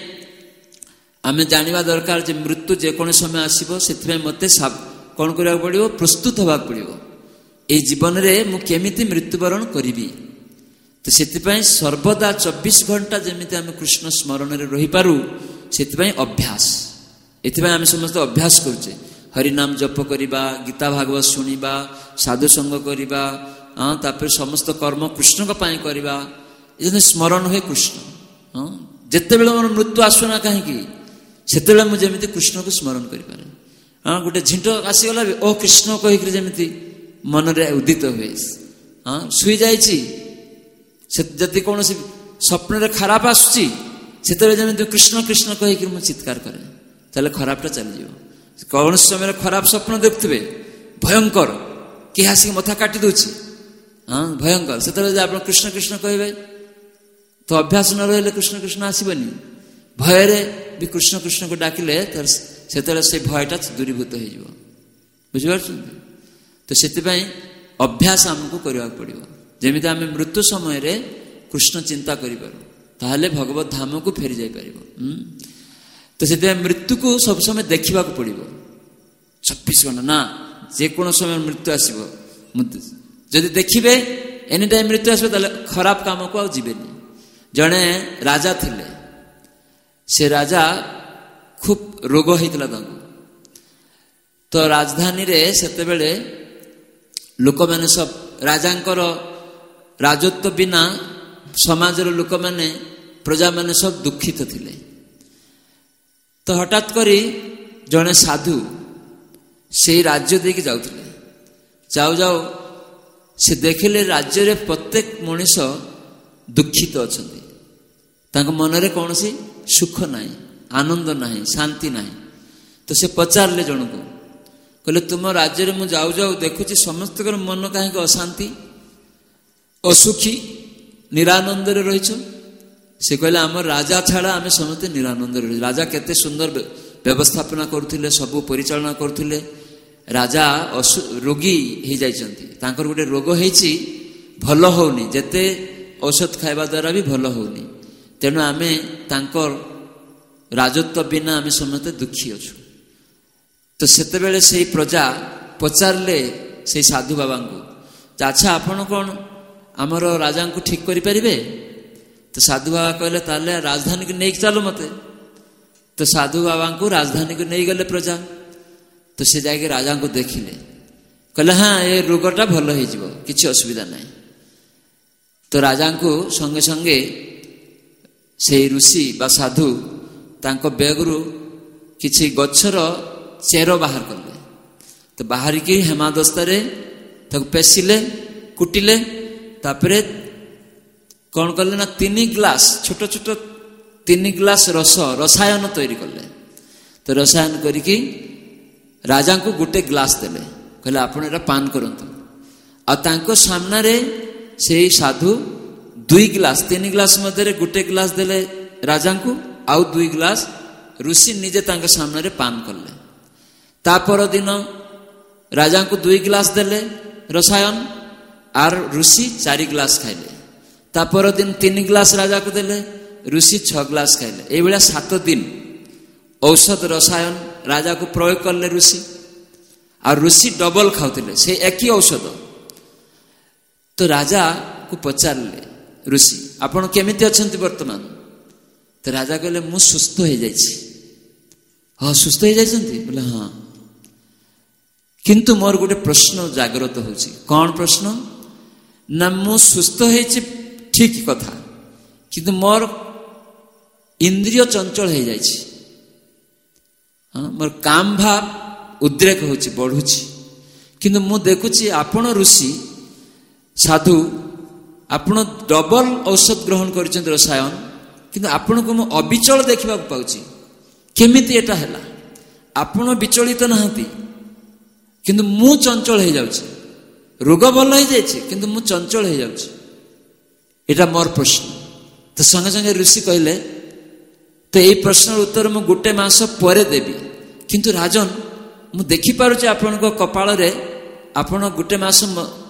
आमे जानिबा दरकार जे मृत्यु जेकोन समय आसीबो सेतबे मते कौन करा पड़ो प्रस्तुत होगा पड़ो ये जीवन रे मु केमिति मृत्युवरण करिबी तो सेतिपई सर्वदा चौबीस घंटा जेमिति आमे कृष्ण स्मरण रे रही पारू सेतिपई अभ्यास एथिपई आमे समस्त अभ्यास करूचे हरिनाम जप करिबा गीता भागवत सुनिबा साधु संग करिबा हां तापर समस्त कर्म कृष्ण को पाई करिबा एजने स्मरण होय कृष्ण हां जेते बेले मोर मृत्यु आसुना काहे की सेते बेले मु जेमिति कृष्ण को स्मरण करि पारे हां गोटे झिंट आसी गला ओ कृष्ण कहि कि जेमिति मन रे उदित हुए हां सुई जाईची से जति कौन स्वप्न रे खराब आसुची से जमी कृष्ण कृष्ण कहीकि मुझे चित्कार करे ताले खराबटा चली जाओ कौन समय खराब स्वप्न देखुवे भयंकर किए आसिक मथा काटी दूची हाँ भयंकर से आप कृष्ण कृष्ण कहे तो अभ्यास न रही कृष्ण कृष्ण आसबनी ଭୟରେ ବି କୃଷ୍ଣ କୃଷ୍ଣକୁ ଡାକିଲେ ସେତେବେଳେ ସେ ଭୟଟା ଦୂରୀଭୂତ ହେଇଯିବ। ବୁଝିପାରୁଛନ୍ତି? ତ ସେଥିପାଇଁ ଅଭ୍ୟାସ ଆମକୁ କରିବାକୁ ପଡ଼ିବ। ଯେମିତି ଆମେ ମୃତ୍ୟୁ ସମୟରେ କୃଷ୍ଣ ଚିନ୍ତା କରିପାରୁ, ତାହେଲେ ଭଗବତ ଧାମକୁ ଫେରି ଯାଇପାରିବ। ତ ସେଥିପାଇଁ ମୃତ୍ୟୁକୁ ସବୁ ସମୟ ଦେଖିବାକୁ ପଡ଼ିବ। ଚବିଶ ଘଣ୍ଟା ନା, ଯେକୌଣସି ସମୟରେ ମୃତ୍ୟୁ ଆସିବ। ଯଦି ଦେଖିବେ ଏନି ଟାଇମ୍ ମୃତ୍ୟୁ ଆସିବ, ତାହେଲେ ଖରାପ କାମକୁ ଆଉ ଯିବେନି। ଜଣେ ରାଜା ଥିଲେ, ସେ ରାଜା ଖୁବ୍ ରୋଗ ହେଇଥିଲା ତାଙ୍କୁ। ତ ରାଜଧାନୀରେ ସେତେବେଳେ ଲୋକମାନେ ସବୁ ରାଜାଙ୍କର ରାଜତ୍ୱ ବିନା ସମାଜର ଲୋକମାନେ ପ୍ରଜାମାନେ ସବୁ ଦୁଃଖିତ ଥିଲେ। ତ ହଠାତ୍ କରି ଜଣେ ସାଧୁ ସେଇ ରାଜ୍ୟ ଦେଇକି ଯାଉଥିଲେ। ଯାଉ ଯାଉ ସେ ଦେଖିଲେ ରାଜ୍ୟରେ ପ୍ରତ୍ୟେକ ମଣିଷ ଦୁଃଖିତ ଅଛନ୍ତି। ତାଙ୍କ ମନରେ କୌଣସି ସୁଖ ନାହିଁ, ଆନନ୍ଦ ନାହିଁ, ଶାନ୍ତି ନାହିଁ। ତ ସେ ପଚାରିଲେ ଜଣକୁ, କହିଲେ ତୁମ ରାଜ୍ୟରେ ମୁଁ ଯାଉ ଯାଉ ଦେଖୁଛି ସମସ୍ତଙ୍କର ମନ କାହିଁକି ଅଶାନ୍ତି, ଅସୁଖୀ, ନିରାନନ୍ଦରେ ରହିଛ? ସେ କହିଲେ ଆମ ରାଜା ଛାଡ଼ା ଆମେ ସମସ୍ତେ ନିରାନନ୍ଦରେ ରହିଛୁ। ରାଜା କେତେ ସୁନ୍ଦର ବ୍ୟବସ୍ଥାପନା କରୁଥିଲେ, ସବୁ ପରିଚାଳନା କରୁଥିଲେ। ରାଜା ଅସୁ ରୋଗୀ ହେଇଯାଇଛନ୍ତି, ତାଙ୍କର ଗୋଟେ ରୋଗ ହେଇଛି, ଭଲ ହଉନି, ଯେତେ ଔଷଧ ଖାଇବା ଦ୍ୱାରା ବି ଭଲ ହଉନି। ତେଣୁ ଆମେ ତାଙ୍କର ରାଜତ୍ୱ ବିନା ଆମେ ସମସ୍ତେ ଦୁଃଖୀ ଅଛୁ। ତ ସେତେବେଳେ ସେଇ ପ୍ରଜା ପଚାରିଲେ ସେଇ ସାଧୁ ବାବାଙ୍କୁ, ଆଚ୍ଛା ଆପଣ କ'ଣ ଆମର ରାଜାଙ୍କୁ ଠିକ୍ କରିପାରିବେ? ତ ସାଧୁ ବାବା କହିଲେ ତାହେଲେ ରାଜଧାନୀକୁ ନେଇକି ଚାଲୁ ମୋତେ। ତ ସାଧୁ ବାବାଙ୍କୁ ରାଜଧାନୀକୁ ନେଇଗଲେ ପ୍ରଜା। ତ ସେ ଯାଇକି ରାଜାଙ୍କୁ ଦେଖିଲେ, କହିଲେ ହଁ ଏ ରୋଗଟା ଭଲ ହେଇଯିବ, କିଛି ଅସୁବିଧା ନାହିଁ। ତ ରାଜାଙ୍କୁ ସଙ୍ଗେ ସଙ୍ଗେ ସେଇ ଋଷି ବା ସାଧୁ ତାଙ୍କ ବ୍ୟାଗରୁ କିଛି ଗଛର ଚେର ବାହାର କଲେ। ତ ବାହାରିକି ହେମାଦସ୍ତାରେ ତାକୁ ପେଷିଲେ, କୁଟିଲେ। ତାପରେ କ'ଣ କଲେ ନା ତିନି ଗ୍ଲାସ ଛୋଟ ଛୋଟ ତିନି ଗ୍ଲାସ ରସ ରସାୟନ ତିଆରି କଲେ। ତ ରସାୟନ କରିକି ରାଜାଙ୍କୁ ଗୋଟେ ଗ୍ଲାସ ଦେଲେ, କହିଲେ ଆପଣ ଏଟା ପାନ କରନ୍ତୁ। ଆଉ ତାଙ୍କ ସାମ୍ନାରେ ସେଇ ସାଧୁ ଦୁଇ ଗ୍ଲାସ, ତିନି ଗ୍ଲାସ ମଧ୍ୟରେ ଗୋଟେ ଗ୍ଲାସ ଦେଲେ ରାଜାଙ୍କୁ, ଆଉ ଦୁଇ ଗ୍ଲାସ ଋଷି ନିଜେ ତାଙ୍କ ସାମ୍ନାରେ ପାନ କଲେ। ତା ପରଦିନ ରାଜାଙ୍କୁ ଦୁଇ ଗ୍ଲାସ ଦେଲେ ରସାୟନ, আর ଋଷି ଚାରି ଗ୍ଲାସ ଖାଇଲେ। ତା ପରଦିନ ତିନି ଗ୍ଲାସ ରାଜାକୁ ଦେଲେ, ଋଷି ଛଅ ଗ୍ଲାସ ଖାଇଲେ। ଏଇଭଳିଆ ସାତ ଦିନ ଔଷଧ ରସାୟନ ରାଜାକୁ ପ୍ରୟୋଗ କଲେ ଋଷି। ଆଉ ଋଷି ଡବଲ ଖାଉଥିଲେ ସେ একই ଔଷଧ। ତ ରାଜାକୁ ପଚାରିଲେ ଋଷି, ଆପଣ କେମିତି ଅଛନ୍ତି ବର୍ତ୍ତମାନ? ତ ରାଜା କହିଲେ ମୁଁ ସୁସ୍ଥ ହେଇଯାଇଛି। ହଁ ସୁସ୍ଥ ହେଇଯାଇଛନ୍ତି? ବୋଲେ ହଁ, କିନ୍ତୁ ମୋର ଗୋଟେ ପ୍ରଶ୍ନ ଜାଗ୍ରତ ହେଉଛି। କ'ଣ ପ୍ରଶ୍ନ? ନା ମୁଁ ସୁସ୍ଥ ହେଇଛି ଠିକ କଥା, କିନ୍ତୁ ମୋର ଇନ୍ଦ୍ରିୟ ଚଞ୍ଚଳ ହେଇଯାଇଛି। ହଁ ମୋର କାମ ଭାବ ଉଦ୍ରେକ ହେଉଛି, ବଢୁଛି। କିନ୍ତୁ ମୁଁ ଦେଖୁଛି ଆପଣ ଋଷି ସାଧୁ, ଆପଣ ଡବଲ ଔଷଧ ଗ୍ରହଣ କରିଛନ୍ତି ରସାୟନ, କିନ୍ତୁ ଆପଣଙ୍କୁ ମୁଁ ଅବିଚଳ ଦେଖିବାକୁ ପାଉଛି। କେମିତି ଏଟା ହେଲା? ଆପଣ ବିଚଳିତ ନାହାନ୍ତି, କିନ୍ତୁ ମୁଁ ଚଞ୍ଚଳ ହେଇଯାଉଛି। ରୋଗ ଭଲ ହେଇଯାଇଛି, କିନ୍ତୁ ମୁଁ ଚଞ୍ଚଳ ହେଇଯାଉଛି। ଏଟା ମୋର ପ୍ରଶ୍ନ। ତ ସଙ୍ଗେ ସଙ୍ଗେ ଋଷି କହିଲେ, ତ ଏଇ ପ୍ରଶ୍ନର ଉତ୍ତର ମୁଁ ଗୋଟେ ମାସ ପରେ ଦେବି, କିନ୍ତୁ ରାଜନ ମୁଁ ଦେଖିପାରୁଛି ଆପଣଙ୍କ କପାଳରେ ଆପଣ ଗୋଟେ ମାସ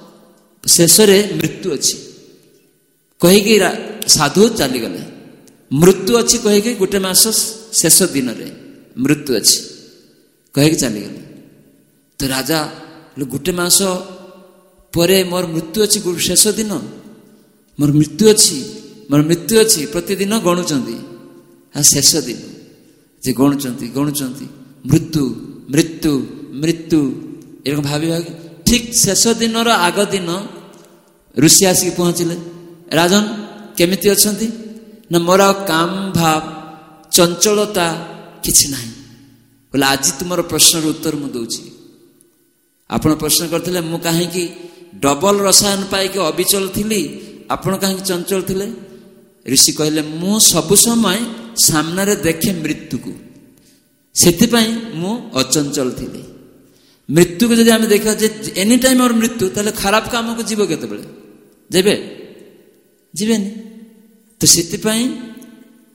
ଶେଷରେ ମୃତ୍ୟୁ ଅଛି କହିକି ସାଧୁ ଚାଲିଗଲେ। ମୃତ୍ୟୁ ଅଛି କହିକି ଗୋଟେ ମାସ ଶେଷ ଦିନରେ ମୃତ୍ୟୁ ଅଛି କହିକି ଚାଲିଗଲେ। ତ ରାଜା ଗୋଟେ ମାସ ପରେ ମୋର ମୃତ୍ୟୁ ଅଛି, ଶେଷ ଦିନ ମୋର ମୃତ୍ୟୁ ଅଛି, ମୋର ମୃତ୍ୟୁ ଅଛି ପ୍ରତିଦିନ ଗଣୁଛନ୍ତି। ଆଉ ଶେଷ ଦିନ ଯେ ଗଣୁଛନ୍ତି ଗଣୁଛନ୍ତି ମୃତ୍ୟୁ ମୃତ୍ୟୁ ମୃତ୍ୟୁ ଏରকম ଭାବି ଭାବି ଠିକ ଶେଷ ଦିନର ଆଗ ଦିନ ଋଷି ଆସିକି ପହଞ୍ଚିଲେ। ରାଜନ କେମିତି ଅଛନ୍ତି? ନା ମୋର ଆଉ କାମ ଭାବ ଚଞ୍ଚଳତା କିଛି ନାହିଁ। ବୋଲେ ଆଜି ତୁମର ପ୍ରଶ୍ନର ଉତ୍ତର ମୁଁ ଦଉଛି। ଆପଣ ପ୍ରଶ୍ନ କରିଥିଲେ ମୁଁ କାହିଁକି ଡବଲ ରସାୟନ ପାଇକି ଅବିଚଳ ଥିଲି, ଆପଣ କାହିଁକି ଚଞ୍ଚଳ ଥିଲେ? ଋଷି କହିଲେ ମୁଁ ସବୁ ସମୟ ସାମ୍ନାରେ ଦେଖେ ମୃତ୍ୟୁକୁ, ସେଥିପାଇଁ ମୁଁ ଅଚଞ୍ଚଳ ଥିଲି। ମୃତ୍ୟୁକୁ ଯଦି ଆମେ ଦେଖିବା ଯେ ଏନି ଟାଇମ୍ ଆମର ମୃତ୍ୟୁ, ତାହେଲେ ଖରାପ କାମକୁ ଯିବ କେତେବେଳେ? ଯିବେ? ଯିବେନି। ତ ସେଥିପାଇଁ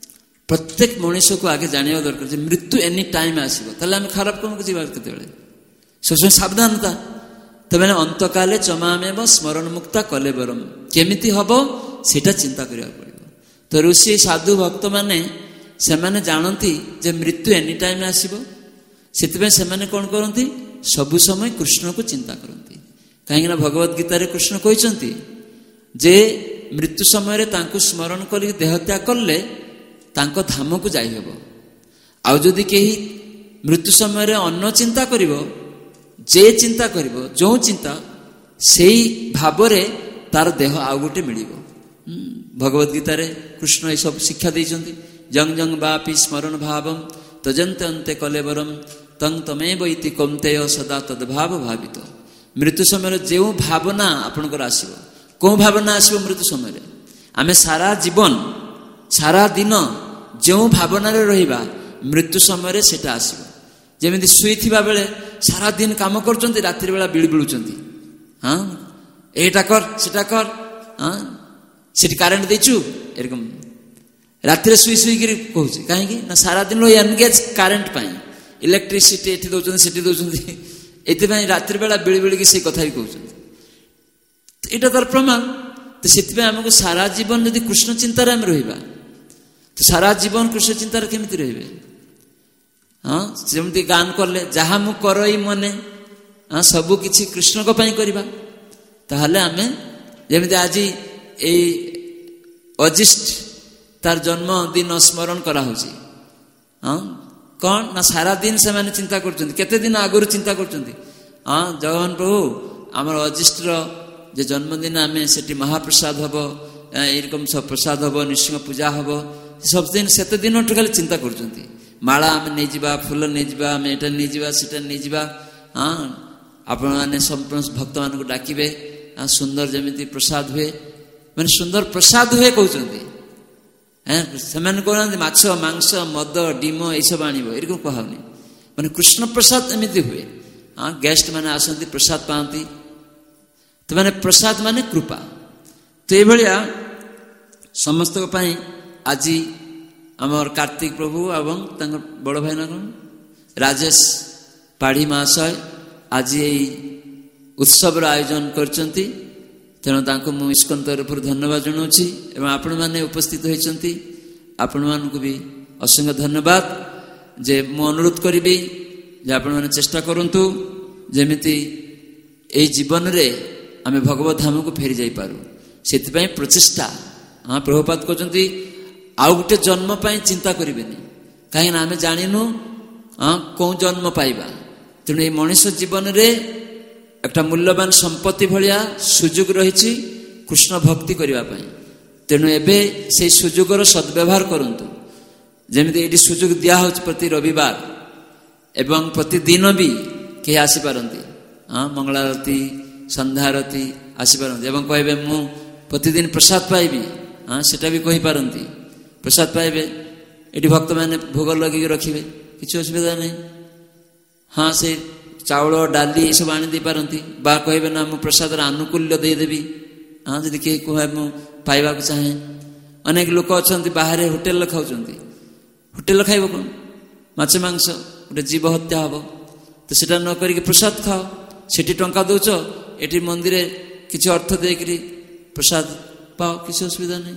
ପ୍ରତ୍ୟେକ ମଣିଷକୁ ଆଗେ ଜାଣିବା ଦରକାର ଯେ ମୃତ୍ୟୁ ଏନି ଟାଇମ୍ ଆସିବ। ତାହେଲେ ଆମେ ଖରାପ କାମକୁ ଯିବା କେତେବେଳେ? ସବୁসময় ସାବଧାନତା। ତେବେ ଅନ୍ତକାଲେ ଚମାମେବ ସ୍ମରଣ ମୁକ୍ତା କଲେବରମ, କେମିତି ହବ ସେଇଟା ଚିନ୍ତା କରିବାକୁ ପଡ଼ିବ। ତ ଋଷି ସାଧୁ ଭକ୍ତମାନେ ସେମାନେ ଜାଣନ୍ତି ଯେ ମୃତ୍ୟୁ ଏନି ଟାଇମ୍ ଆସିବ। ସେଥିପାଇଁ ସେମାନେ କ'ଣ କରନ୍ତି? ସବୁ ସମୟ କୃଷ୍ଣକୁ ଚିନ୍ତା କରନ୍ତି। କାହିଁକିନା ଭଗବତ ଗୀତାରେ କୃଷ୍ଣ କହିଛନ୍ତି ଯେ ମୃତ୍ୟୁ ସମୟରେ ତାଙ୍କୁ ସ୍ମରଣ କରି ଦେହତ୍ୟାଗ କଲେ ତାଙ୍କ ଧାମକୁ ଯାଇହେବ। ଆଉ ଯଦି କେହି ମୃତ୍ୟୁ ସମୟରେ ଅନ୍ୟ ଚିନ୍ତା କରିବ, ଯେ ଚିନ୍ତା କରିବ, ଯେଉଁ ଚିନ୍ତା, ସେଇ ଭାବରେ ତାର ଦେହ ଆଉ ଗୋଟେ ମିଳିବ। ଭଗବତ ଗୀତାରେ କୃଷ୍ଣ ଏସବୁ ଶିକ୍ଷା ଦେଇଛନ୍ତି। ଜଙ୍ଗ ଜଙ୍ଗ ବାପି ସ୍ମରଣ ଭାବମ୍ ତଜନ୍ତେ ଅନ୍ତେ କଲେବରମ୍ ତଂ ତମେବ ଇତି କୌନ୍ତେୟ ସଦା ତଦ୍ଭାବ ଭାବିତ। ମୃତ୍ୟୁ ସମୟରେ ଯେଉଁ ଭାବନା ଆପଣଙ୍କର ଆସିବ, କେଉଁ ଭାବନା ଆସିବ ମୃତ୍ୟୁ ସମୟରେ? ଆମେ ସାରା ଜୀବନ ସାରା ଦିନ ଯେଉଁ ଭାବନାରେ ରହିବା ମୃତ୍ୟୁ ସମୟରେ ସେଟା ଆସିବ। ଯେମିତି ଶୋଇଥିବା ବେଳେ ସାରା ଦିନ କାମ କରୁଛନ୍ତି, ରାତ୍ରି ବେଳା ବିଳି ବିଳୁଛନ୍ତି, ହଁ ଏଇଟା କର ସେଟା କର, ହଁ ସେଠି କାରେଣ୍ଟ ଦେଇଛୁ, ଏରକମ ରାତିରେ ଶୋଇ ଶୋଇକିରି କହୁଛି। କାହିଁକି ନା ସାରା ଦିନ ଏନଗେଜ କାରେଣ୍ଟ ପାଇଁ, ଇଲେକ୍ଟ୍ରିସିଟି ଏଠି ଦଉଛନ୍ତି ସେଠି ଦଉଛନ୍ତି, ଏଥିପାଇଁ ରାତ୍ରି ବେଳା ବିଳି ବିଳିକି ସେଇ କଥା ବି କହୁଛନ୍ତି। ଏଇଟା ତାର ପ୍ରମାଣ। ତ ସେଥିପାଇଁ ଆମକୁ ସାରା ଜୀବନ ଯଦି କୃଷ୍ଣ ଚିନ୍ତାରେ ଆମେ ରହିବା, ତ ସାରା ଜୀବନ କୃଷ୍ଣ ଚିନ୍ତାରେ କେମିତି ରହିବେ? ହଁ ଯେମିତି ଗାନ କଲେ ଯାହା ମୁଁ କରଇ ମନେ, ହଁ ସବୁ କିଛି କୃଷ୍ଣଙ୍କ ପାଇଁ କରିବା। ତାହେଲେ ଆମେ ଯେମିତି ଆଜି ଏଇ ଅଜିଷ୍ଟ ତାର ଜନ୍ମଦିନ ସ୍ମରଣ କରାହଉଛି, ହଁ କ'ଣ ନା ସାରା ଦିନ ସେମାନେ ଚିନ୍ତା କରୁଛନ୍ତି, କେତେ ଦିନ ଆଗରୁ ଚିନ୍ତା କରୁଛନ୍ତି, ହଁ ଜଗନ୍ନାଥ ପ୍ରଭୁ ଆମର ଅଜିଷ୍ଟର ଯେ ଜନ୍ମଦିନ ଆମେ ସେଠି ମହାପ୍ରସାଦ ହବ, ଏରକମ ସବୁ ପ୍ରସାଦ ହବ, ନୃସିଂହ ପୂଜା ହବ, ସବୁଦିନ ସେତେ ଦିନଠୁ ଖାଲି ଚିନ୍ତା କରୁଛନ୍ତି। ମାଳା ଆମେ ନେଇଯିବା, ଫୁଲ ନେଇଯିବା, ଆମେ ଏଇଟା ନେଇଯିବା ସେଟା ନେଇଯିବା, ହଁ ଆପଣମାନେ ସମସ୍ତ ଭକ୍ତମାନଙ୍କୁ ଡାକିବେ, ସୁନ୍ଦର ଯେମିତି ପ୍ରସାଦ ହୁଏ, ମାନେ ସୁନ୍ଦର ପ୍ରସାଦ ହୁଏ କହୁଛନ୍ତି। হ্যাঁ ସେମାନେ କହୁନାହାନ୍ତି ମାଛ ମାଂସ ମଦ ଡିମ ଏଇସବୁ ଆଣିବ, ଏରକମ କୁହାଉନି। ମାନେ କୃଷ୍ଣ ପ୍ରସାଦ ଏମିତି ହୁଏ। ହଁ ଗେଷ୍ଟ ମାନେ ଆସନ୍ତି, ପ୍ରସାଦ ପାଆନ୍ତି। ତ ମାନେ ପ୍ରସାଦ ମାନେ କୃପା। ତ ଏଇଭଳିଆ ସମସ୍ତଙ୍କ ପାଇଁ ଆଜି ଆମର କାର୍ତ୍ତିକ ପ୍ରଭୁ ଏବଂ ତାଙ୍କ ବଡ଼ ଭାଇ ନା କ'ଣ ରାଜେଶ ପାଢ଼ୀ ମହାଶୟ ଆଜି ଏଇ ଉତ୍ସବର ଆୟୋଜନ କରିଛନ୍ତି। ତେଣୁ ତାଙ୍କୁ ମୁଁ ଇସ୍କନ ତରଫରୁ ଧନ୍ୟବାଦ ଜଣାଉଛି ଏବଂ ଆପଣମାନେ ଉପସ୍ଥିତ ହୋଇଛନ୍ତି, ଆପଣମାନଙ୍କୁ ବି ଅସଂଖ୍ୟ ଧନ୍ୟବାଦ। ଯେ ମୁଁ ଅନୁରୋଧ କରିବି ଯେ ଆପଣମାନେ ଚେଷ୍ଟା କରନ୍ତୁ ଯେମିତି ଏଇ ଜୀବନରେ ଆମେ ଭଗବତ ଧାମକୁ ଫେରି ଯାଇପାରୁ, ସେଥିପାଇଁ ପ୍ରଚେଷ୍ଟା। ହଁ ପ୍ରଭୁପାଦ କହୁଛନ୍ତି ଆଉ ଗୋଟେ ଜନ୍ମ ପାଇଁ ଚିନ୍ତା କରିବେନି, କାହିଁକିନା ଆମେ ଜାଣିନୁ ହଁ କେଉଁ ଜନ୍ମ ପାଇବା। ତେଣୁ ଏଇ ମଣିଷ ଜୀବନରେ একটা মূল্যবান সম্পত্তি ভଳିଆ সুযোগ রয়েছে কৃষ্ণ ভক্তি করা। তেণু এবে সেই সুযোগর সদ্ব্যবহার করন্তু। যেমিতি এটি সুযোগ দিয়া হচ্ছে প্রতি রবিবার এবং প্রতিদিন বি কে আসিপারନ୍ତି, হ্যাঁ মঙ্গলারতি সন্ধ্যারতি আসিপারନ୍ତି এবং কহবে মু প্রতিদিন প্রসাদ পাইবি, হ্যাঁ সেটা বি কহিপারନ୍ତି। প্রসাদ পাইবে, এটি ভক্ত মানে ভোগ লগাইকি রখিবে, কিছু অসুবিধা নেই। হ্যাঁ সেই ଚାଉଳ ଡାଲି ଏସବୁ ଆଣି ଦେଇପାରନ୍ତି, ବା କହିବେ ନା ମୁଁ ପ୍ରସାଦର ଆନୁକୂଲ୍ୟ ଦେଇଦେବି, ହଁ ଯଦି କେହି କୁହେ ମୁଁ ପାଇବାକୁ ଚାହେଁ। ଅନେକ ଲୋକ ଅଛନ୍ତି ବାହାରେ ହୋଟେଲରେ ଖାଉଛନ୍ତି, ହୋଟେଲରେ ଖାଇବ କ'ଣ ମାଛ ମାଂସ, ଗୋଟେ ଜୀବ ହତ୍ୟା ହବ। ତ ସେଟା ନ କରିକି ପ୍ରସାଦ ଖାଅ, ସେଠି ଟଙ୍କା ଦେଉଛ, ଏଠି ମନ୍ଦିରରେ କିଛି ଅର୍ଥ ଦେଇକରି ପ୍ରସାଦ ପାଅ, କିଛି ଅସୁବିଧା ନାହିଁ।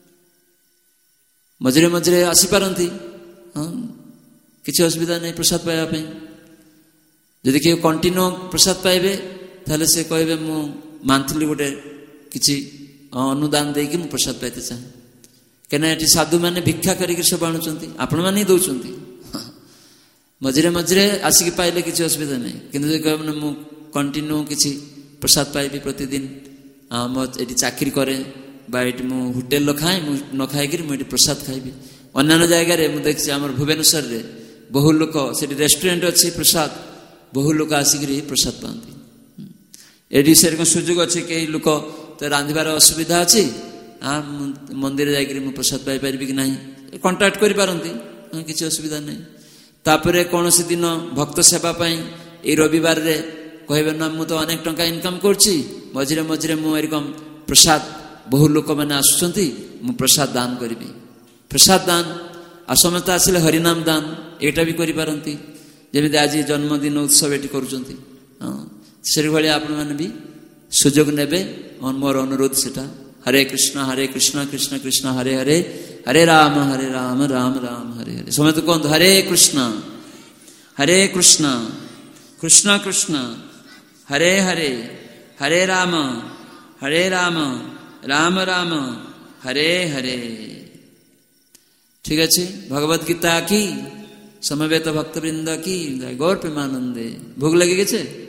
ମଝିରେ ମଝିରେ ଆସିପାରନ୍ତି, ହଁ କିଛି ଅସୁବିଧା ନାହିଁ ପ୍ରସାଦ ପାଇବା ପାଇଁ। ଯଦି କେହି କଣ୍ଟିନ୍ୟୁ ପ୍ରସାଦ ପାଇବେ ତାହେଲେ ସେ କହିବେ ମୁଁ ମାନ୍ଥଲି ଗୋଟେ କିଛି ଅନୁଦାନ ଦେଇକି ମୁଁ ପ୍ରସାଦ ପାଇତେ ଚାହେଁ। କାହିଁକିନା ଏଠି ସାଧୁମାନେ ଭିକ୍ଷା କରିକି ସବୁ ଆଣୁଛନ୍ତି, ଆପଣମାନେ ହିଁ ଦେଉଛନ୍ତି। ମଝିରେ ମଝିରେ ଆସିକି ପାଇଲେ କିଛି ଅସୁବିଧା ନାହିଁ, କିନ୍ତୁ ଯଦି କହିବେ ନା ମୁଁ କଣ୍ଟିନ୍ୟୁ କିଛି ପ୍ରସାଦ ପାଇବି ପ୍ରତିଦିନ, ମୋ ଏଠି ଚାକିରି କରେ ବା ଏଠି ମୁଁ ହୋଟେଲର ଖାଏ, ମୁଁ ନ ଖାଇକିରି ମୁଁ ଏଠି ପ୍ରସାଦ ଖାଇବି। ଅନ୍ୟାନ୍ୟ ଜାଗାରେ ମୁଁ ଦେଖିଛି, ଆମର ଭୁବନେଶ୍ୱରରେ ବହୁ ଲୋକ, ସେଠି ରେଷ୍ଟୁରାଣ୍ଟ ଅଛି, ପ୍ରସାଦ ବହୁ ଲୋକ ଆସିକିରି ପ୍ରସାଦ ପାଆନ୍ତି। ଏଠି ସେରକମ ସୁଯୋଗ ଅଛି, କେହି ଲୋକ ତ ରାନ୍ଧିବାର ଅସୁବିଧା ଅଛି, ମନ୍ଦିର ଯାଇକରି ମୁଁ ପ୍ରସାଦ ପାଇପାରିବି କି ନାହିଁ, କଣ୍ଟାକ୍ଟ କରିପାରନ୍ତି, କିଛି ଅସୁବିଧା ନାହିଁ। ତାପରେ କୌଣସି ଦିନ ଭକ୍ତ ସେବା ପାଇଁ ଏଇ ରବିବାରରେ କହିବେ ନା ମୁଁ ତ ଅନେକ ଟଙ୍କା ଇନକମ୍ କରୁଛି, ମଝିରେ ମଝିରେ ମୁଁ ଏରକମ ପ୍ରସାଦ, ବହୁ ଲୋକମାନେ ଆସୁଛନ୍ତି, ମୁଁ ପ୍ରସାଦ ଦାନ କରିବି। ପ୍ରସାଦ ଦାନ ଆଉ ସମସ୍ତେ ଆସିଲେ ହରିନାମ ଦାନ ଏଇଟା ବି କରିପାରନ୍ତି, ଯେମିତି ଆଜି ଜନ୍ମଦିନ ଉତ୍ସବ ଏଠି କରୁଛନ୍ତି। ହଁ, ସେଭଳି ଆପଣମାନେ ବି ସୁଯୋଗ ନେବେ। ମୋର ଅନୁରୋଧ ସେଟା। ହରେ କୃଷ୍ଣ ହରେ କୃଷ୍ଣ କୃଷ୍ଣ କୃଷ୍ଣ ହରେ ହରେ, ହରେ ରାମ ହରେ ରାମ ରାମ ରାମ ହରେ ହରେ। ସମସ୍ତେ କୁହନ୍ତୁ ହରେ କୃଷ୍ଣ ହରେ କୃଷ୍ଣ କୃଷ୍ଣ କୃଷ୍ଣ ହରେ ହରେ, ହରେ ରାମ ହରେ ରାମ ରାମ ରାମ ହରେ ହରେ। ঠিক আছে। ভগবত গীতা কি, সমবেত ভক্তবৃন্দ কি, গৌর প্রেমানন্দে। ভোগ লেগে গেছে?